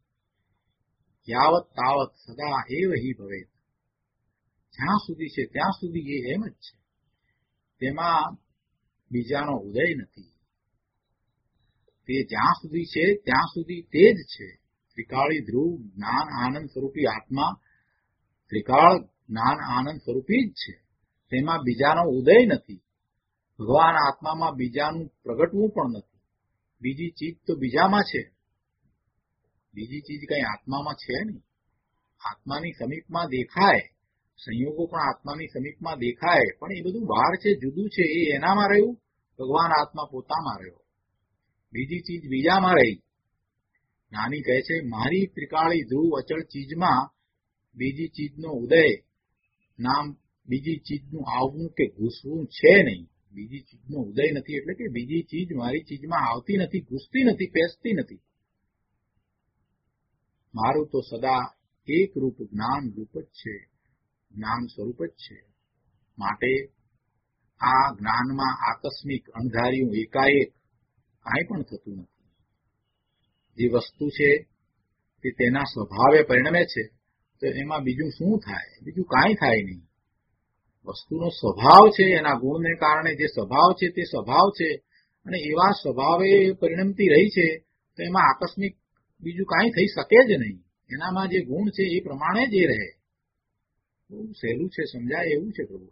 B: યાવત તાવત સદા એવ હિ ભવે. જ્યાં સુધી છે ત્યાં સુધી એ એમ જ છે, તેમાં બીજાનો ઉદય નથી. તે જ્યાં સુધી છે ત્યાં સુધી તે જ છે. ત્રિકાળી ધ્રુવ જ્ઞાન આનંદ સ્વરૂપી આત્મા ત્રિકાળ જ્ઞાન આનંદ સ્વરૂપી જ છે, તેમાં બીજાનો ઉદય નથી. ભગવાન આત્મામાં બીજાનું પ્રગટવું પણ નથી. બીજી ચીજ તો બીજામાં છે, બીજી ચીજ કઈ આત્મામાં છે નહીં. આત્માની સમીપમાં દેખાય, સંયોગો પણ આત્માની સમીપમાં દેખાય, પણ એ બધું બહાર છે, જુદું છે. એ એનામાં રહ્યું, ભગવાન આત્મા પોતામાં રહ્યો. બીજી ચીજ બીજામાં રહી. જ્ઞાની કહે છે મારી ત્રિકાળી ધ્રુવ અચળ ચીજમાં બીજી ચીજનો ઉદય નામ બીજી ચીજનું આવવું કે ઘૂસવું છે નહીં. બીજી ચીજનો ઉદય નથી એટલે કે બીજી ચીજ મારી ચીજમાં આવતી નથી, ઘૂસતી નથી, પેસતી નથી. મારું તો સદા એક રૂપ જ્ઞાન રૂપ જ છે, જ્ઞાન સ્વરૂપ જ છે. માટે આ જ્ઞાનમાં આકસ્મિક અણધાર્યું એકાએક કાંઈ પણ થતું નથી. જે વસ્તુ છે તે તેના સ્વભાવે પરિણમે છે, તો એમાં બીજું શું થાય? બીજું કાંઈ થાય નહીં. વસ્તુનો સ્વભાવ છે, એના ગુણને કારણે જે સ્વભાવ છે તે સ્વભાવ છે, અને એવા સ્વભાવે પરિણમતી રહી છે, તો એમાં આકસ્મિક બીજું કાંઈ થઈ શકે જ નહીં. એનામાં જે ગુણ છે એ પ્રમાણે જ એ રહે. બહુ સહેલું છે, સમજાય એવું છે પ્રભુ.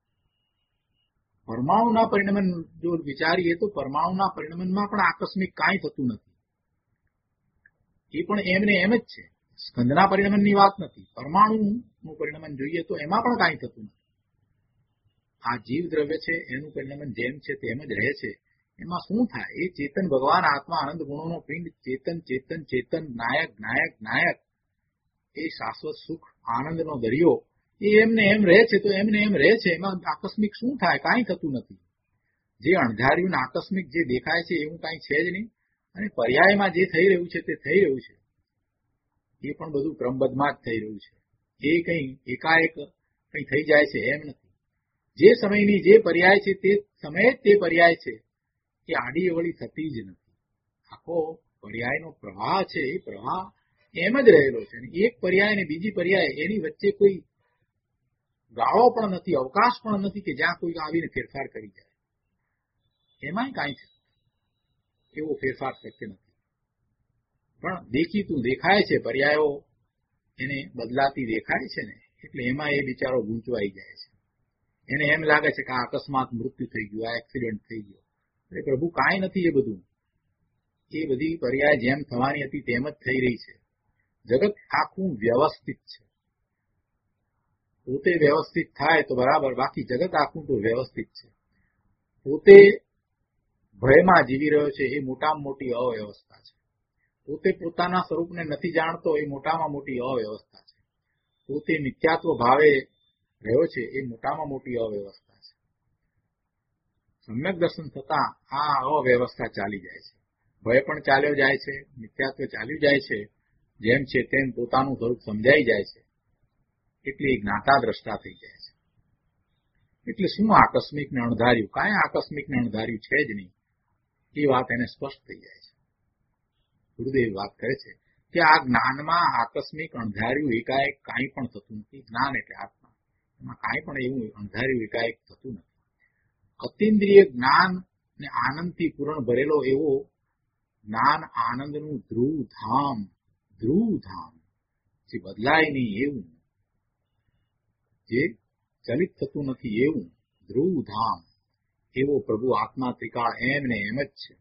B: પરમાણુના પરિણમન જો વિચારીએ તો પરમાણુના પરિણમનમાં પણ આકસ્મિક કાંઈ થતું નથી. એ પણ એમને એમ જ છે. સ્કંદના પરિણમનની વાત નથી. પરમાણુનું પરિણમન જોઈએ તો એમાં પણ કાંઈ થતું નથી. આ જીવ દ્રવ્ય છે એનું પરિણમન જેમ છે તેમ જ રહે છે. એમાં શું થાય? એ ચેતન ભગવાન આત્મા આનંદ ગુણોનો પિંડ ચેતન ચેતન ચેતન નાયક નાયક નાયક એ શાશ્વત સુખ આનંદનો દરિયો એ એમને એમ રહે છે તો એમને એમ રહે છે. એમાં આકસ્મિક શું થાય? કાંઈ થતું નથી. જે અણધાર્યું આકસ્મિક જે દેખાય છે એવું કાંઈ છે જ નહીં. અને પર્યાયમાં જે થઈ રહ્યું છે તે થઈ રહ્યું છે. એ પણ બધું ક્રમબદ્ધમાં જ થઈ રહ્યું છે. એ કંઈ એકાએક કંઈ થઈ જાય છે એમ નથી. જે સમયની જે પર્યાય છે તે સમયે જ તે પર્યાય છે. એ આડી અવળી થતી જ નથી. આખો પર્યાયનો પ્રવાહ છે એ પ્રવાહ એમ જ રહેલો છે. એક પર્યાય અને બીજી પર્યાય એની વચ્ચે કોઈ ગાળો પણ નથી, અવકાશ પણ નથી કે જ્યાં કોઈ આવીને ફેરફાર કરી જાય. એમાંય કાંઈ છે એવો ફેરફાર શક્ય નથી. પણ દેખીતું દેખાય છે, પર્યાયો એને બદલાતી દેખાય છે ને, એટલે એમાં એ બિચારો ગૂંચવાઈ જાય છે. એને એમ લાગે છે કે આ અકસ્માત મૃત્યુ થઈ ગયું, આ એક્સિડન્ટ થઈ ગયો. અરે પ્રભુ, કાંઈ નથી એ બધું. એ બધી પર્યાય જેમ થવાની હતી તેમ જ થઈ રહી છે. જગત આખું વ્યવસ્થિત છે. પોતે વ્યવસ્થિત થાય તો બરાબર, બાકી જગત આખું તો વ્યવસ્થિત છે. પોતે ભયમાં જીવી રહ્યો છે એ મોટામાં મોટી અવ્યવસ્થા છે. પોતે પોતાના સ્વરૂપને નથી જાણતો એ મોટામાં મોટી અવ્યવસ્થા છે. પોતે મિથ્યાત્વ ભાવે રહ્યો છે એ મોટામાં મોટી અવ્યવસ્થા છે. સમ્યક દર્શન થતા આ અવ્યવસ્થા ચાલી જાય છે. ભય પણ ચાલ્યો જાય છે, મિથ્યાત્વ ચાલ્યું જાય છે. જેમ છે તેમ પોતાનું સ્વરૂપ સમજાઈ જાય છે. એટલે એ જ્ઞાતા દ્રષ્ટા થઈ જાય છે. એટલે શું આકસ્મિક ને અણધાર્યું? કાંઈ આકસ્મિક ને અણધાર્યું છે જ નહીં. એ વાત એને સ્પષ્ટ થઈ જાય છે. ગુરુદેવ વાત કરે છે કે આ જ્ઞાનમાં આકસ્મિક અણધાર્યું એકાએક કાંઈ પણ થતું નથી. જ્ઞાન એટલે આત્મા, એમાં કાંઈ પણ એવું અણધાર્યું એકાએક થતું નથી. અતિન્દ્રિય જ્ઞાન ને આનંદથી પૂર્ણ ભરેલો એવો જ્ઞાન આનંદનું ધ્રુવ ધામ, ધ્રુવ ધામ જે બદલાય નહીં એવું, જે ચલિત થતું નથી એવું ધ્રુવ ધામ, એવો પ્રભુ આત્મા ત્રિકાળ એમ ને એમ જ છે.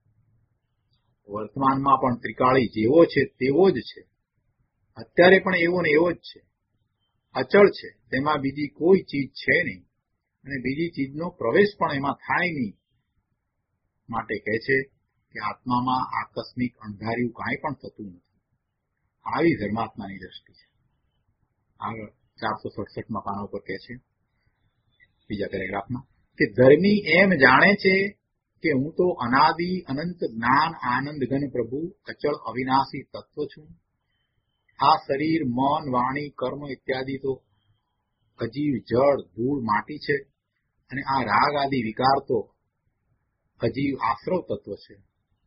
B: વર્તમાનમાં પણ ત્રિકાળી જેવો છે તેવો જ છે. અત્યારે પણ એવો ને એવો જ છે. અચળ છે. તેમાં બીજી કોઈ ચીજ છે નહીં અને બીજી ચીજનો પ્રવેશ પણ એમાં થાય નહીં. માટે કહે છે કે આત્મામાં આકસ્મિક અણધાર્યું કાંઈ પણ થતું નથી. આવી ધર્માત્માની દ્રષ્ટિ છે. આગળ ચારસો સડસઠમાં પાના ઉપર કહે છે બીજા પેરેગ્રાફમાં કે ધર્મી એમ જાણે છે કે હું તો અનાદિ અનંત જ્ઞાન આનંદ ઘન પ્રભુ અચળ અવિનાશી તત્વ છું. આ શરીર, મન, વાણી, કર્મ ઇત્યાદિ તો અજીવ, જળ, ધૂળ, માટી છે અને આ રાગ આદિ વિકાર તો અજીવ આશ્રવ તત્વ છે.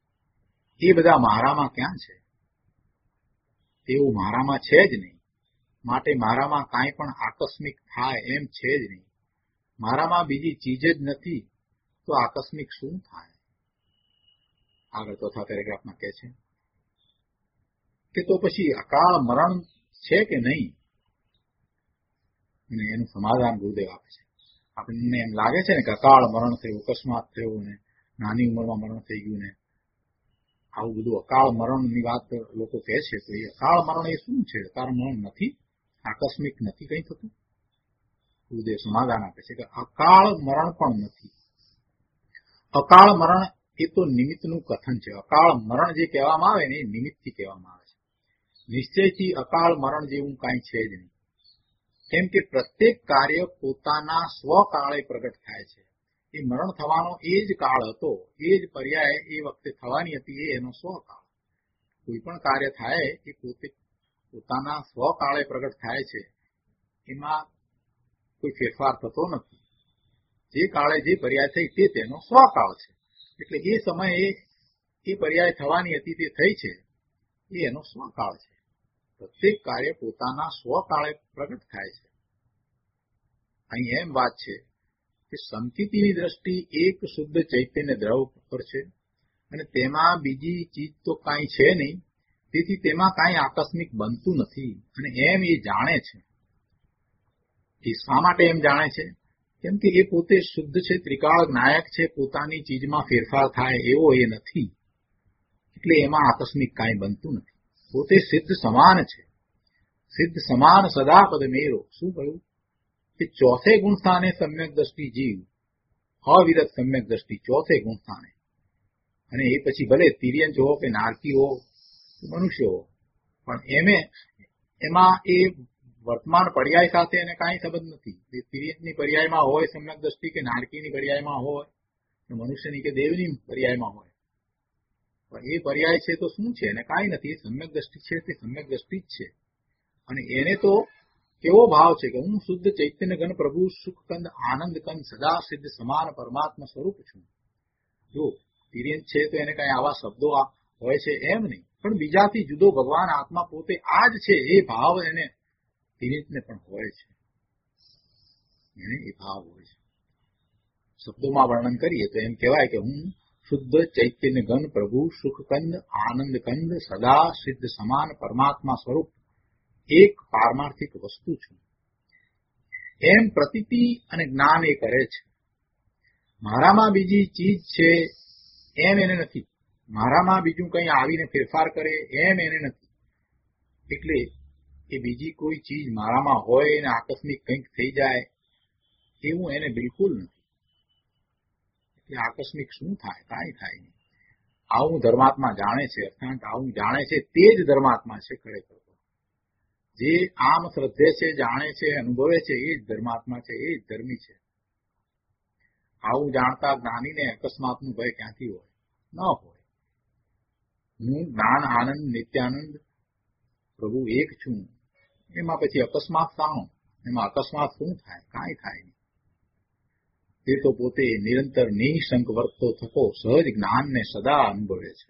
B: એ બધા મારામાં ક્યાં છે? એવું મારામાં છે જ નહીં. માટે મારામાં કાંઈ પણ આકસ્મિક થાય એમ છે જ નહીં. મારામાં બીજી ચીજ જ નથી તો આકસ્મિક શું થાય? આગળ ચોથા પેરેગ્રાફમાં કહે છે કે તો પછી અકાળ મરણ છે કે નહીં? અને એનું સમાધાન ગુરુદેવ આપે છે. આપણને એમ લાગે છે ને કે અકાળ મરણ થયું, અકસ્માત થયું ને નાની ઉંમરમાં મરણ થઈ ગયું ને આવું બધું અકાળ મરણની વાત લોકો કહે છે. તો એ અકાળ મરણ એ શું છે? અકાળ મરણ નથી, આકસ્મિક નથી કંઈ થતું. ગુરુદેવ સમાધાન આપે છે કે અકાળ મરણ પણ નથી. અકાળ મરણ એ તો નિમિત્તનું કથન છે. અકાળ મરણ જે કહેવામાં આવે ને એ નિમિત્તથી કહેવામાં આવે છે. નિશ્ચયથી અકાળ મરણ જેવું કાંઈ છે જ નહીં. કેમ કે પ્રત્યેક કાર્ય પોતાના સ્વકાળે પ્રગટ થાય છે. એ મરણ થવાનો એ જ કાળ હતો, એ જ પર્યાય એ વખતે થવાની હતી, એ એનો સ્વકાળ. કોઈ પણ કાર્ય થાય એ પોતે પોતાના સ્વકાળે પ્રગટ થાય છે. એમાં કોઈ ફેરફાર થતો નથી. જે કાળે જે પર્યાય થઈ તે તેનો સ્વકાળ છે. એટલે એ સમયે એ પર્યાય થવાની હતી તે થઈ છે, એ એનો સ્વકાળ છે. પ્રત્યેક કાર્ય પોતાના સ્વકાળે પ્રગટ થાય છે. અહીં એમ વાત છે કે સંકિતિની દ્રષ્ટિ એક શુદ્ધ ચૈતન્ય દ્રવ પર છે અને તેમાં બીજી ચીજ તો કાંઈ છે નહીં. તેથી તેમાં કાંઈ આકસ્મિક બનતું નથી અને એમ એ જાણે છે. એ શા માટે એમ જાણે છે? કેમ કે એ પોતે શુદ્ધ છે, ત્રિકાળ નાયક છે, પોતાની ચીજમાં ફેરફાર થાય એવો એ નથી. એટલે એમાં આકસ્મિક કાંઈ બનતું નથી. પોતે સિદ્ધ સમાન છે. સિદ્ધ સમાન સદા પદ મેરો. શું કહ્યું? કે ચોથે ગુણ સ્થાને સમ્યક દ્રષ્ટિ જીવ, અવિરત સમ્યક દ્રષ્ટિ ચોથે ગુણ સ્થાને. અને એ પછી ભલે તિર્યંચ હો કે નારકી હો કે મનુષ્ય હો, પણ એમે એમાં એ વર્તમાન પર્યાય સાથે એને કાંઈ સંબંધ નથી. એ તિર્યકની પર્યાયમાં હોય સમ્યક દ્રષ્ટિ, કે નારકીની પર્યાયમાં હોય, મનુષ્યની કે દેવની પર્યાયમાં હોય, પણ એ પર્યાય છે તો શું છે? એને કાંઈ નથી. એ સમ્યક દ્રષ્ટિ છે તે સમ્યક દ્રષ્ટિ જ છે. અને એને તો કેવો ભાવ છે કે હું શુદ્ધ ચૈતન્ય ઘન પ્રભુ સુખકંદ આનંદ કંદ સદા સિદ્ધ સમાન પરમાત્મા સ્વરૂપ છું. જો તિર્યક છે તો એને કઈ આવા શબ્દો હોય છે એમ નહીં, પણ બીજાથી જુદો ભગવાન આત્મા પોતે આ જ છે એ ભાવ એને તિર્યકને પણ હોય છે. એને એ ભાવ હોય છે. શબ્દોમાં વર્ણન કરીએ તો એમ કહેવાય કે હું શુદ્ધ ચૈતન્ય ઘન પ્રભુ સુખકંદ આનંદ કંદ સદા સિદ્ધ સમાન પરમાત્મા સ્વરૂપ એક પારમાર્થિક વસ્તુ છું એમ પ્રતીતિ અને જ્ઞાન એ કરે છે. મારામાં બીજી ચીજ છે એમ એને નથી. મારામાં બીજું કંઈ આવીને ફેરફાર કરે એમ એને નથી. એટલે એ બીજી કોઈ ચીજ મારામાં હોય અને આકસ્મિક કંઈક થઈ જાય એવું એને બિલકુલ નથી. એટલે આકસ્મિક શું થાય? કાંઈ થાય નહીં. આવું ધર્માત્મા જાણે છે, અર્થાત આવું જાણે છે તે જ ધર્માત્મા છે ખરેખર. જે આમ શ્રદ્ધે છે, જાણે છે, અનુભવે છે એ જ ધર્માત્મા છે, એ જ ધર્મી છે. આવું જાણતા જ્ઞાનીને અકસ્માતનું ભય ક્યાંથી હોય? ન હોય. હું જ્ઞાન આનંદ નિત્યાનંદ પ્રભુ એક છું. એમાં પછી અકસ્માત શાનો? એમાં અકસ્માત શું થાય? કાંઈ થાય નહીં. એ તો પોતે નિરંતર નિઃશંક વર્તતો થકો સહજ જ્ઞાનને સદા અનુભવે છે.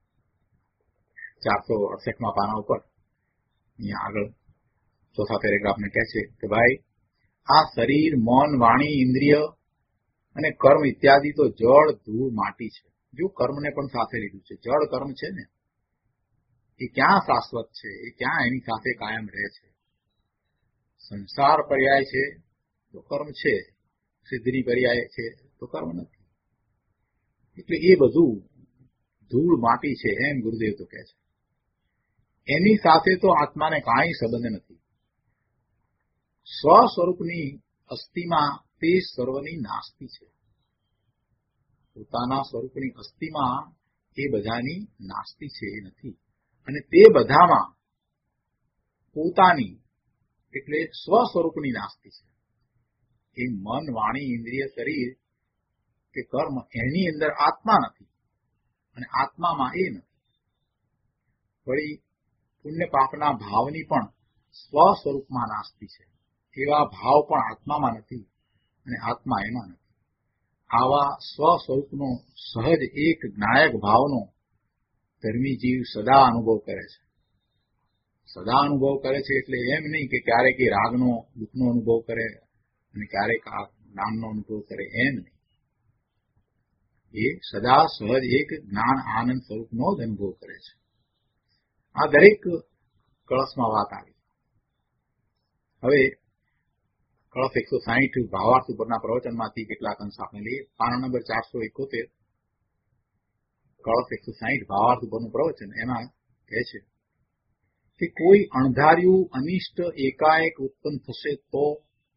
B: ચારસો અડસઠમાં પાના ઉપર અહીંયા આગળ ચોથા પેરેગ્રાફને કહે છે કે ભાઈ આ શરીર મન વાણી ઇન્દ્રિય અને કર્મ ઇત્યાદિ તો જળ ધૂળ માટી છે. જો કર્મને પણ સાથે લીધું છે. જળ કર્મ છે ને એ ક્યાં શાશ્વત છે? એ ક્યાં એની સાથે કાયમ રહે છે? સંસાર પર્યાય છે તો કર્મ છે, સિદ્ધિની પર્યાય છે તો કર્મ નથી. એટલે એ બધું ધૂળ માટી છે એમ ગુરુદેવ તો કહે છે. એની સાથે તો આત્માને કાંઈ સંબંધ નથી. સ્વ સ્વરૂપની અસ્થિમાં તે સર્વની નાસ્તિ છે. પોતાના સ્વરૂપની અસ્થિમાં એ બધાની નાસ્તિ છે, એ નથી. અને તે બધામાં પોતાની એટલે સ્વ સ્વરૂપની નાસ્તિ છે. એ મન વાણી ઇન્દ્રિય શરીર કે કર્મ એની અંદર આત્મા નથી અને આત્મામાં એ નથી. વળી પુણ્ય પાપના ભાવની પણ સ્વ સ્વરૂપમાં નાસ્તિ છે. એવા ભાવ પણ આત્મામાં નથી અને આત્મા એમાં નથી. આવા સ્વ સ્વરૂપનો સહજ એક જ્ઞાયક ભાવનો ધર્મી જીવ સદા અનુભવ કરે છે. સદા અનુભવ કરે છે એટલે એમ નહીં કે ક્યારેક એ રાગનો દુઃખનો અનુભવ કરે અને ક્યારેક આ જ્ઞાનનો અનુભવ કરે, એમ નહીં. એ સદા સહજ એક જ્ઞાન આનંદ સ્વરૂપનો જ અનુભવ કરે છે. આ દરેક કળશમાં વાત આવી. હવે કળશ એકસો સાહીઠ ભાવાર્થ ઉપરના પ્રવચનમાંથી કેટલાક અંશ આપણે લઈએ. પાના નંબર ચારસો એકોતેર કળશ એકસો સાહીઠ ભાવાર્થ ઉપરનું પ્રવચન. એમાં કહે છે કે કોઈ અણધાર્યું અનિષ્ટ એકાએક ઉત્પન્ન થશે તો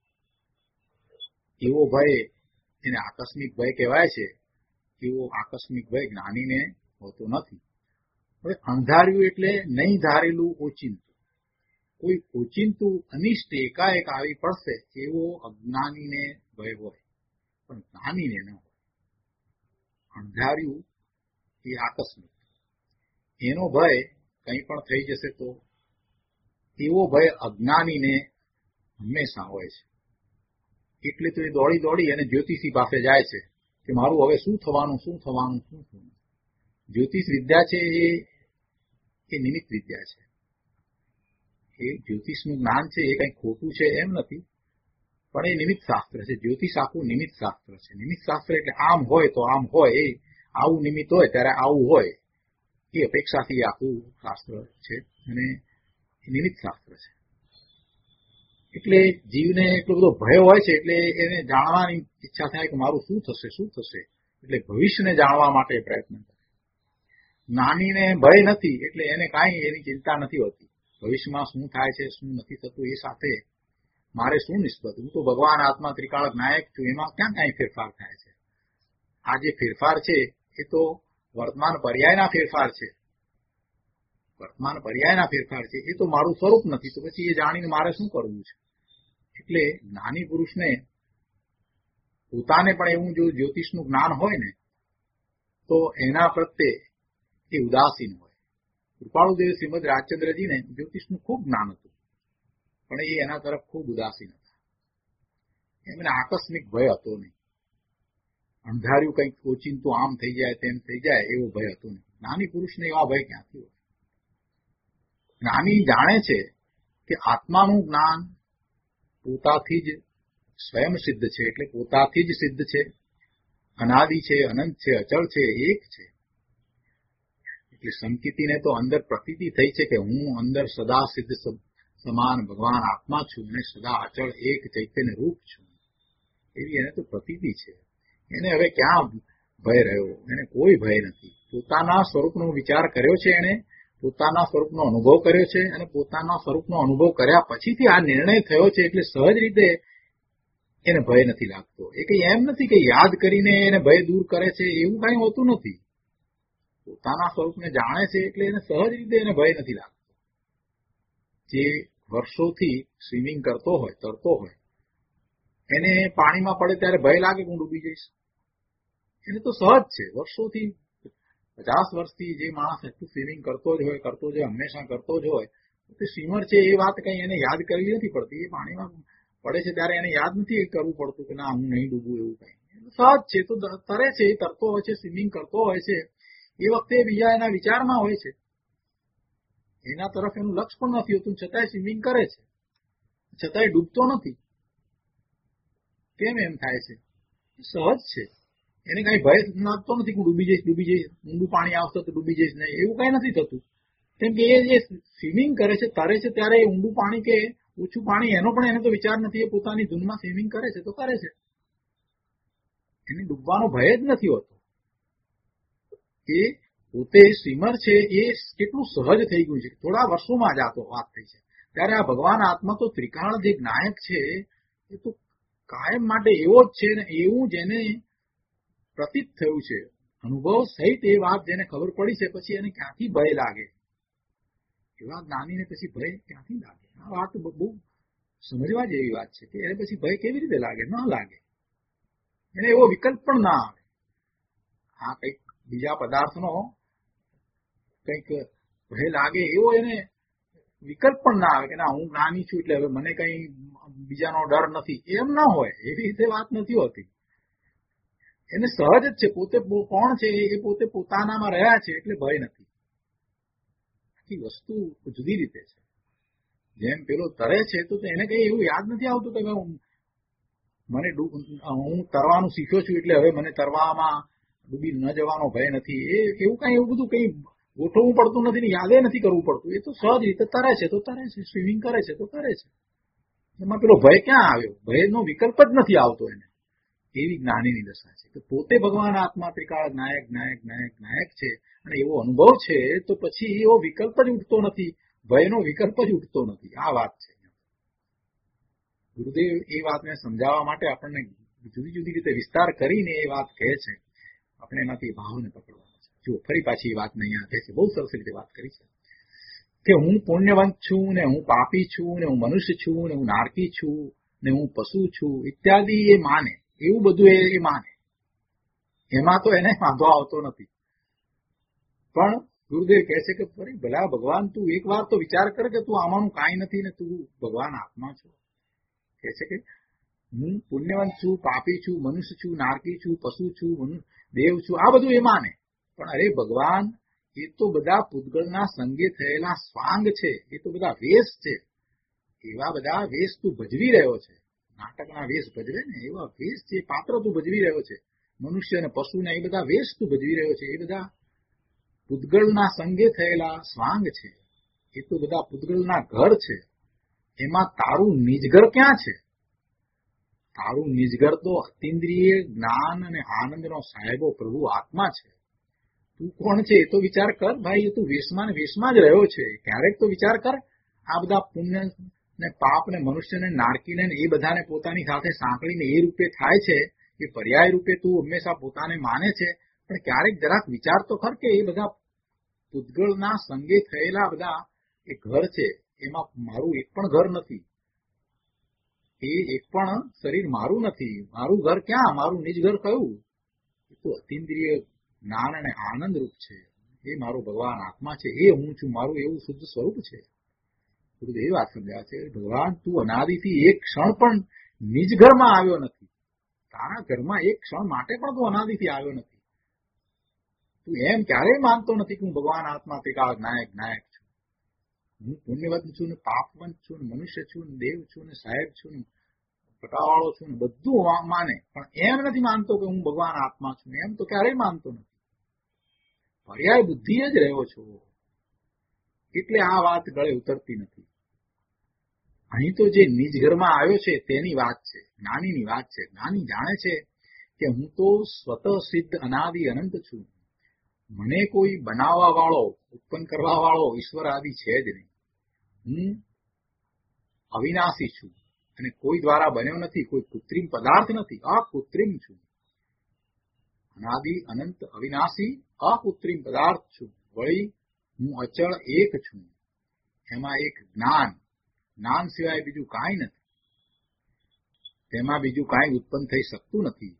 B: એવો ભય એને આકસ્મિક ભય કહેવાય છે. એવો આકસ્મિક ભય જ્ઞાનીને હોતો નથી. હવે અણધાર્યું એટલે નહીં ધારેલું ઓચિંતું. કોઈ ઓચિંતું અનિષ્ટ એકાએક આવી પડશે એવો અજ્ઞાનીને ભય હોય, પણ જ્ઞાનીને ન હોય. અણધાર્યું એ આકસ્મિક, એનો ભય કંઈ પણ થઈ જશે તો એવો ભય અજ્ઞાનીને હંમેશા હોય છે. એટલે તો એ દોડી દોડી અને જ્યોતિષી પાસે જાય છે કે મારું હવે શું થવાનું, શું થવાનું, શું થવાનું. જ્યોતિષ વિદ્યા છે એ એ નિમિત્ત વિદ્યા છે. એ જ્યોતિષનું જ્ઞાન છે એ કંઈ ખોટું છે એમ નથી, પણ એ નિમિત્ત શાસ્ત્ર છે. જ્યોતિષ આખું નિમિત્ત શાસ્ત્ર છે. નિમિત્ત શાસ્ત્ર એટલે આમ હોય તો આમ હોય, એ આવું નિમિત્ત હોય ત્યારે આવું હોય, એ અપેક્ષાથી આખું શાસ્ત્ર છે અને એ નિમિત્ત શાસ્ત્ર છે. એટલે જીવને એટલો બધો ભય હોય છે એટલે એને જાણવાની ઈચ્છા થાય કે મારું શું થશે, શું થશે. એટલે ભવિષ્યને જાણવા માટે પ્રયત્ન કરે. જ્ઞાનીને ભય નથી એટલે એને કાંઈ એની ચિંતા નથી હોતી. ભવિષ્યમાં શું થાય છે, શું નથી થતું એ સાથે મારે શું નિસ્બત. હું તો ભગવાન આત્મા ત્રિકાળ નાયક છું, એમાં ક્યાં કાંઈ ફેરફાર થાય છે. આ જે ફેરફાર છે એ તો વર્તમાન પર્યાયના ફેરફાર છે. વર્તમાન પર્યાયના ફેરફાર છે, એ તો મારું સ્વરૂપ નથી, તો પછી એ જાણીને મારે શું કરવું છે? એટલે જ્ઞાની પુરુષને પોતાને પણ એવું જો જ્યોતિષનું જ્ઞાન હોય ને તો એના પ્રત્યે એ ઉદાસીન હોય. કૃપાળુદેવ શ્રીમદ રાજચંદ્રજીને જ્યોતિષનું ખૂબ જ્ઞાન હતું, પણ એ એના તરફ ખૂબ ઉદાસીન હતા. એમને આકસ્મિક ભય હતો નહીં. અંધાર્યું કંઈક ઓચિંતું આમ થઈ જાય તેમ થઈ જાય એવો ભય હતો નહીં. જ્ઞાની પુરુષને એવા ભય ક્યાંથી હોય? જ્ઞાની જાણે છે કે આત્માનું જ્ઞાન પોતાથી જ સ્વયં સિદ્ધ છે, એટલે પોતાથી જ સિદ્ધ છે, અનાદિ છે, અનંત છે, અચળ છે, એક છે. એટલે સંકિતીને તો અંદર પ્રતીતિ થઈ છે કે હું અંદર સદા સિદ્ધ સમાન ભગવાન આત્મા છું અને સદા અચળ એક ચૈતન્ય રૂપ છું, એવી એને તો પ્રતીતિ છે. એને હવે ક્યાં ભય રહ્યો? એને કોઈ ભય નથી. પોતાના સ્વરૂપનો વિચાર કર્યો છે, એને પોતાના સ્વરૂપનો અનુભવ કર્યો છે, અને પોતાના સ્વરૂપનો અનુભવ કર્યા પછીથી આ નિર્ણય થયો છે, એટલે સહજ રીતે એને ભય નથી લાગતો. એ કઈ એમ નથી કે યાદ કરીને એને ભય દૂર કરે છે, એવું કઈ હોતું નથી. પોતાના સ્વરૂપને જાણે છે એટલે એને સહજ રીતે એને ભય નથી લાગતો. જે વર્ષોથી સ્વિમિંગ કરતો હોય, તરતો હોય, એને પાણીમાં પડે ત્યારે ભય લાગે કે હું ડૂબી જઈશ? એને તો સહજ છે. વર્ષોથી પચાસ વર્ષથી જે માણસ એટલું સ્વિમિંગ કરતો જ હોય કરતો જ હોય હંમેશા કરતો જ હોય, તો સ્વિમર છે એ વાત કઈ એને યાદ કરવી નથી પડતી. એ પાણીમાં પડે છે ત્યારે એને યાદ નથી કરવું પડતું કે ના હું નહીં ડૂબું, એવું કઈ. સહજ છે, તો તરે છે, એ તરતો હોય છે, સ્વિમિંગ કરતો હોય છે, એ વખતે બીજા એના વિચારમાં હોય છે, એના તરફ એનું લક્ષ પણ નથી હોતું, છતાંય સ્વિમિંગ કરે છે, છતાંય ડૂબતો નથી. કેમ એમ થાય છે? સહજ છે. એને કઈ ભય લાગતો નથી કે ડૂબી જઈશ, ડૂબી જઈશ, ઊંડું પાણી આવશે તો ડૂબી જઈશ નહીં, એવું કઈ નથી થતું. કેમ કે એ જે સ્વિમિંગ કરે છે, તરે છે, ત્યારે એ ઊંડું પાણી કે ઓછું પાણી એનો પણ એને તો વિચાર નથી. એ પોતાની ધૂનમાં સ્વિમિંગ કરે છે તો કરે છે, એને ડૂબવાનો ભય જ નથી હોતો. એ પોતે સ્વિમર છે એ કેટલું સહજ થઈ ગયું છે. થોડા વર્ષોમાં જ આ તો વાત થઈ છે. ત્યારે આ ભગવાન આત્મા તો ત્રિકાળ જે નાયક છે એ તો કાયમ માટે એવો જ છે ને, એવું જેને પ્રતીત થયું છે, અનુભવ સહિત એ વાત જેને ખબર પડી છે, પછી એને ક્યાંથી ભય લાગે? એવા જ્ઞાનીને પછી ભય ક્યાંથી લાગે? આ વાત બહુ સમજવા જેવી વાત છે કે એને પછી ભય કેવી રીતે લાગે? ન લાગે. એને એવો વિકલ્પ પણ ના આવે. આ કંઈક બીજા પદાર્થનો કંઈક ભય લાગે એવો એને વિકલ્પ પણ ના આવે કે ના હું જ્ઞાની છું એટલે હવે મને કઈ બીજાનો ડર નથી, એમ ના હોય. એવી રીતે વાત નથી હોતી. એને સહજ જ છે. પોતે કોણ છે એ પોતે પોતાનામાં રહ્યા છે એટલે ભય નથી. આખી વસ્તુ જુદી રીતે છે. જેમ પેલો તરે છે તો એને કઈ એવું યાદ નથી આવતું કે મને હું તરવાનું શીખ્યો છું એટલે હવે મને તરવામાં ડૂબી ન જવાનો ભય નથી. એ એવું કઈ એવું બધું કઈ ગોઠવવું પડતું નથી ને યાદે નથી કરવું પડતું. એ તો સહજ રીતે તરે છે તો તરે છે, સ્વિમિંગ કરે છે તો કરે છે. એમાં પેલો ભય ક્યાં આવ્યો? ભયનો વિકલ્પ જ નથી આવતો એને. એવી જ્ઞાનીની દશા છે કે પોતે ભગવાન આત્મા ત્રિકાળ નાયક નાયક નાયક નાયક છે અને એવો અનુભવ છે તો પછી એવો વિકલ્પ જ ઉઠતો નથી, ભયનો વિકલ્પ જ ઉઠતો નથી. આ વાત છે. ગુરુદેવ એ વાતને સમજાવવા માટે આપણને જુદી જુદી રીતે વિસ્તાર કરીને એ વાત કહે છે. આપણે એમાંથી ભાવને પકડવાનો છે. જો ફરી પાછી એ વાતને અહીંયા કહે છે, બહુ સરસ રીતે વાત કરી છે કે હું પુણ્યવંત છું ને હું પાપી છું ને હું મનુષ્ય છું ને હું નારકી છું ને હું પશુ છું ઇત્યાદિ એ માને. એવું બધું એ માને, એમાં તો એને વાંધો આવતો નથી. પણ ગુરુદેવ કહે છે કે ફરી ભલા ભગવાન તું એક વાર તો વિચાર કર કે તું આમાંનું કાંઈ નથી ને તું ભગવાન આત્મા છો. કહે છે કે હું પુણ્યવંત છું, પાપી છું, મનુષ્ય છું, નારકી છું, પશુ છું, દેવ છું, આ બધું એ માને. પણ અરે ભગવાન, એ તો બધા પૂતગળના સંગે થયેલા સ્વાંગ છે, એ તો બધા વેશ છે. એવા બધા વેશ તું ભજવી રહ્યો છે. નાટકના વેશ ભજવે ને એવા વેશ છે, પાત્ર તું ભજવી રહ્યો છે. મનુષ્ય ને પશુ ને એ બધા વેશ તું ભજવી રહ્યો છે. એ બધા પૂતગળના સંગે થયેલા સ્વાંગ છે. એ તો બધા પૂતગળના ઘર છે. એમાં તારું નિજઘર ક્યાં છે? તારું નિજઘર તો અતિન્દ્રિય જ્ઞાન અને આનંદનો સાહેબો પ્રભુ આત્મા છે. તું કોણ છે એ તો વિચાર કર ભાઈ. એ તું વેશમાં ને વેશમાં જ રહ્યો છે. ક્યારેક તો વિચાર કર. આ બધા પુણ્ય ને પાપ ને મનુષ્યને નારકીને એ બધાને પોતાની સાથે સાંકળીને એ રૂપે થાય છે, એ પર્યાય રૂપે તું હંમેશા પોતાને માને છે. પણ ક્યારેક જરાક વિચાર તો કર કે એ બધા પૂતગળના સંગે થયેલા બધા એ ઘર છે, એમાં મારું એક પણ ઘર નથી. એ એક પણ શરીર મારું નથી. મારું ઘર ક્યાં? મારું નિજ ઘર કયું? એ તો અતિન્દ્રિય જ્ઞાન અને આનંદ રૂપ છે. એ મારો ભગવાન આત્મા છે, એ હું છું, મારું એવું શુદ્ધ સ્વરૂપ છે. ગુરુદેવ એ વાત સમજાવે છે, ભગવાન તું અનાદિથી એક ક્ષણ પણ નિજ ઘરમાં આવ્યો નથી. તારા ઘરમાં એક ક્ષણ માટે પણ તું અનાદિથી આવ્યો નથી. તું એમ ક્યારેય માનતો નથી કે હું ભગવાન આત્મા ત્રિકાળ નાયક નાયક છું. હું પુણ્યવંત છું ને પાપવંત છું ને મનુષ્ય છું ને દેવ છું ને સાહેબ છું ને પટાવાળો છું ને બધું માને, પણ એમ નથી માનતો કે હું ભગવાન આત્મા છું. એમ તો ક્યારેય માનતો નથી. પર્યાય બુદ્ધિ જ રહ્યો છો. એટલે આ વાત ગળે ઉતરતી નથી. અહીં તો જે નિજ ઘરમાં આવ્યો છે તેની વાત છે, જ્ઞાનીની વાત છે. જ્ઞાની જાણે છે કે હું તો સ્વતઃ સિદ્ધ અનાદિ અનંત છું. મને કોઈ બનાવવા વાળો, ઉત્પન્ન કરવા વાળો ઈશ્વર આદિ છે જ નહીં. હું અવિનાશી છું અને કોઈ દ્વારા બન્યો નથી. કોઈ કૃત્રિમ પદાર્થ નથી. અકૃત્રિમ છું. અનાદિ અનંત અવિનાશી અકૃત્રિમ પદાર્થ છું. વળી હું અચળ એક છું. એમાં એક જ્ઞાન, જ્ઞાન સિવાય બીજું કાંઈ નથી. તેમાં બીજું કાંઈ ઉત્પન્ન થઈ શકતું નથી.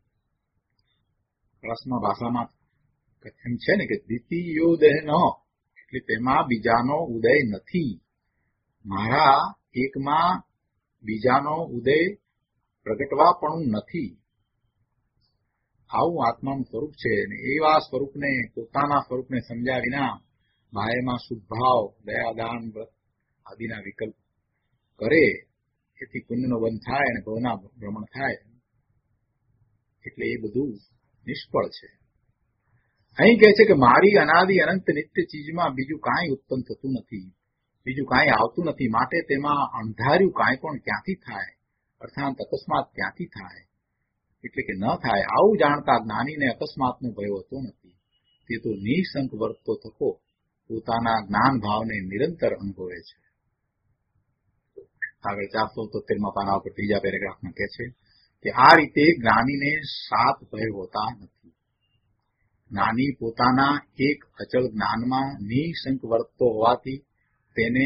B: રસમાં ભાષામાં એમ છે ને કે દ્વિતીયોદય ન, એટલે તેમાં બીજાનો ઉદય નથી. મારા એકમાં બીજાનો ઉદય પ્રગટવા પણ નથી. આવું આત્માનું સ્વરૂપ છે. અને એવા સ્વરૂપને, પોતાના સ્વરૂપને સમજ્યા વિના બાહ્યમાં શુદ્ધભાવ, દયાદાન આદિના વિકલ્પ કરે, એથી પુણ્યનો બંધ થાય અને ભવના ભ્રમણ થાય. એટલે એ બધું નિષ્ફળ છે. અહીં કહે છે કે મારી અનાદિ અનંત નિત્ય ચીજમાં બીજું કાંઈ ઉત્પન્ન થતું નથી, બીજું કાંઈ આવતું નથી. માટે તેમાં અંધાર્યું કાંઈ પણ ક્યાંથી થાય, અર્થાત અકસ્માત ક્યાંથી થાય? એટલે કે ન થાય. આવું જાણતા જ્ઞાનીને અકસ્માતનો ભય હોતો નથી. તે તો નિઃશંક વર્તતો થકો પોતાના જ્ઞાન ભાવને નિરંતર અનુભવે છે. આગળ ચારસો તોતેરમાં પાના ઉપર ત્રીજા પેરેગ્રાફમાં કહે છે કે આ રીતે જ્ઞાનીને સાત ભય હોતા નથી. જ્ઞાની પોતાના એક અચળ જ્ઞાનમાં નિઃશંક વર્તતો હોવાથી તેને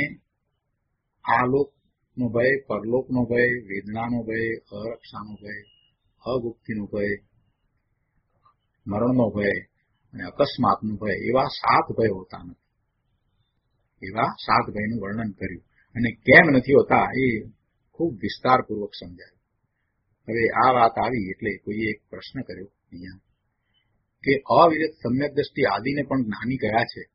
B: આલોકનો ભય, પરલોકનો ભય, વેદનાનો ભય, અરક્ષાનો ભય, અગુપ્તિનો ભય, મરણનો ભય અને અકસ્માતનો ભય, એવા સાત ભય હોતા નથી. એવા સાત ભયનું વર્ણન કર્યું. અને કેમ નથી હોતા એ ખૂબ વિસ્તારપૂર્વક સમજાયું. હવે આ વાત આવી એટલે કોઈએ એક પ્રશ્ન કર્યો અહીંયા કે અવિરત સમ્યક દ્રષ્ટિ આદિને પણ જ્ઞાની કયા છે,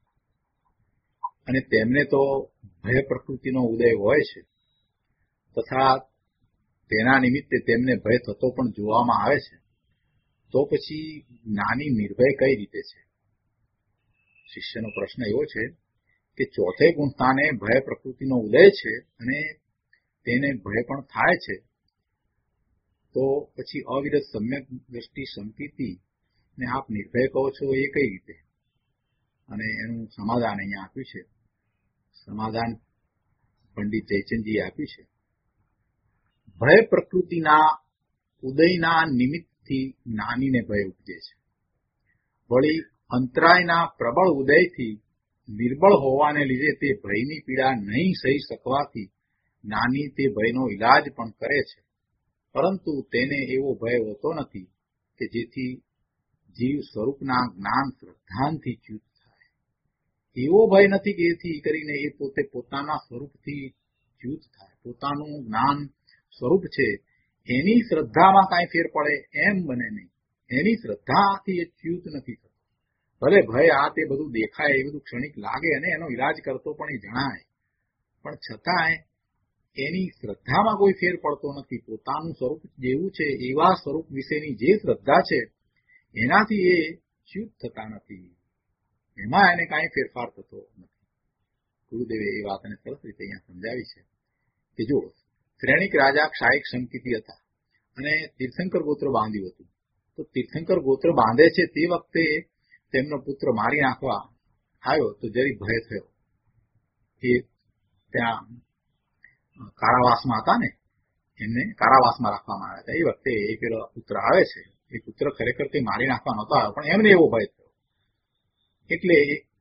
B: અને તેમને તો ભય પ્રકૃતિનો ઉદય હોય છે, તથા તેના નિમિત્તે તેમને ભય થતો પણ જોવામાં આવે છે. તો પછી જ્ઞાની નિર્ભય કઈ રીતે છે? શિષ્યનો પ્રશ્ન એવો છે કે ચોથે ગુણ સ્થાને ભય પ્રકૃતિનો ઉદય છે અને તેને ભય પણ થાય છે. તો પછી અવિરત સમ્યક દ્રષ્ટિ સંપીતિ ને આપ નિર્ભય કહો છો એ કઈ રીતે? અને એનું સમાધાન અહીંયા આપ્યું છે. સમાધાન પંડિત જયચંદજીએ આપ્યું છે. ભય પ્રકૃતિના ઉદયના નિમિત્તથી જ્ઞાનીને ભય ઉપજે છે. વળી અંતરાયના પ્રબળ ઉદયથી નિર્બળ હોવાને લીધે તે ભયની પીડા નહીં સહી શકવાથી જ્ઞાની તે ભયનો ઇલાજ પણ કરે છે, પરંતુ તેને એવો ભય હોતો નથી કે જેથી જીવ સ્વરૂપના જ્ઞાન શ્રદ્ધાનથી ચ્યુત થાય. એવો ભય નથી કે એથી કરીને એ પોતે પોતાના સ્વરૂપથી ચ્યુત થાય. પોતાનું જ્ઞાન સ્વરૂપ છે એની શ્રદ્ધામાં કાંઈ ફેર પડે એમ બને નહીં. એની શ્રદ્ધાથી એ ચ્યુત નથી થતો. ભલે ભય આ તે બધું દેખાય, એ બધું ક્ષણિક લાગે અને એનો ઇલાજ કરતો પણ એ જણાય, પણ છતાંય એની શ્રદ્ધામાં કોઈ ફેર પડતો નથી. પોતાનું સ્વરૂપ જેવું છે એવા સ્વરૂપ વિશેની જે શ્રદ્ધા છે એનાથી એ ચ્યુત થતા નથી. એમાં એને કાંઈ ફેરફાર થતો નથી. ગુરુદેવે એ વાતને સરસ રીતે અહીંયા સમજાવી છે કે જો શ્રેણિક રાજા ક્ષાયિક સંકિતિ હતા અને તીર્થંકર ગોત્ર બાંધ્યું હતું. તો તીર્થંકર ગોત્ર બાંધે છે તે વખતે તેમનો પુત્ર મારી નાખવા આવ્યો તો જરી ભય થયો. એ ત્યાં કારાવાસમાં હતા ને, એમને કારાવાસમાં રાખવામાં આવ્યા હતા. એ વખતે એ પેલો પુત્ર આવે છે, એ પુત્ર ખરેખર તે મારી નાખવા નહોતો આવ્યો, પણ એમને એવો ભય થયો. એટલે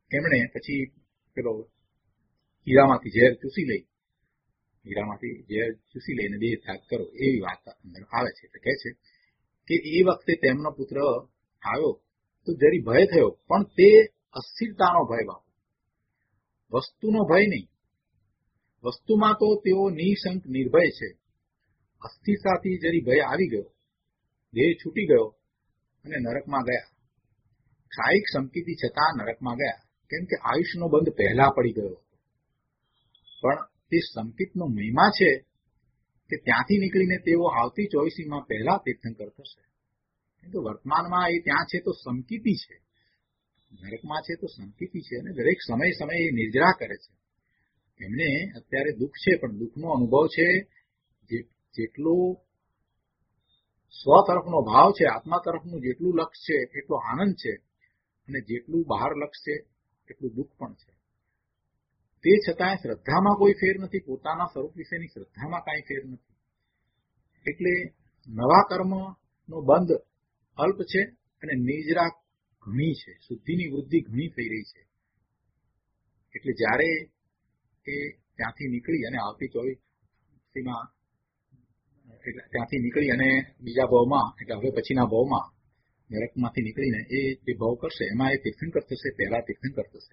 B: એમણે પછી પેલો હીરામાંથી ઝેર ચૂસી લઈ હીરામાંથી ઝેર ચૂસી લઈને દેહ ત્યાગ કરો એવી વાત અંદર આવે છે. એટલે કહે છે કે એ વખતે તેમનો પુત્ર આવ્યો તો જરી ભય થયો, પણ તે અસ્થિરતાનો ભય બાપુ, વસ્તુનો ભય નહીં. વસ્તુમાં તો તેઓ નિશંક નિર્ભય છે. અસ્થિરતાથી જરી ભય આવી ગયો, દેહ છૂટી ગયો અને નરકમાં ગયા. કાયિક સંકિતથી છતાં નરકમાં ગયા, કેમ કે આયુષનો બંધ પહેલા પડી ગયો. પણ તે સંકિતનો મહિમા છે કે ત્યાંથી નીકળીને તેઓ આવતી ચોવીસીમાં પહેલા તીર્થંકર થશે. કેમ કે વર્તમાનમાં એ ત્યાં છે તો સંકિતી છે, નરકમાં છે તો સંકિતી છે, અને દરેક સમય સમયે એ નિર્જરા કરે છે. એમને અત્યારે દુઃખ છે, પણ દુઃખનો અનુભવ છે જેટલો સ્વ તરફનો ભાવ છે, આત્મા તરફનું જેટલું લક્ષ છે એટલો આનંદ છે, અને જેટલું બહાર લક્ષ છે એટલું દુઃખ પણ છે. તે છતાંય શ્રદ્ધામાં કોઈ ફેર નથી, પોતાના સ્વરૂપ વિશેની શ્રદ્ધામાં કાંઈ ફેર નથી. એટલે નવા કર્મનો બંધ અલ્પ છે અને નિજરા ઘણી છે, શુદ્ધિની વૃદ્ધિ ઘણી થઈ રહી છે. એટલે જ્યારે એ ત્યાંથી નીકળી અને આવતી ચોવીસીમાં એટલે ત્યાંથી નીકળી અને બીજા ભાવમાં એટલે હવે પછીના ભાવમાં નરકમાંથી નીકળીને એ જે ભાવ કરશે એમાં એ તીર્થંકર થશે, પહેલા તીર્થંકર થશે.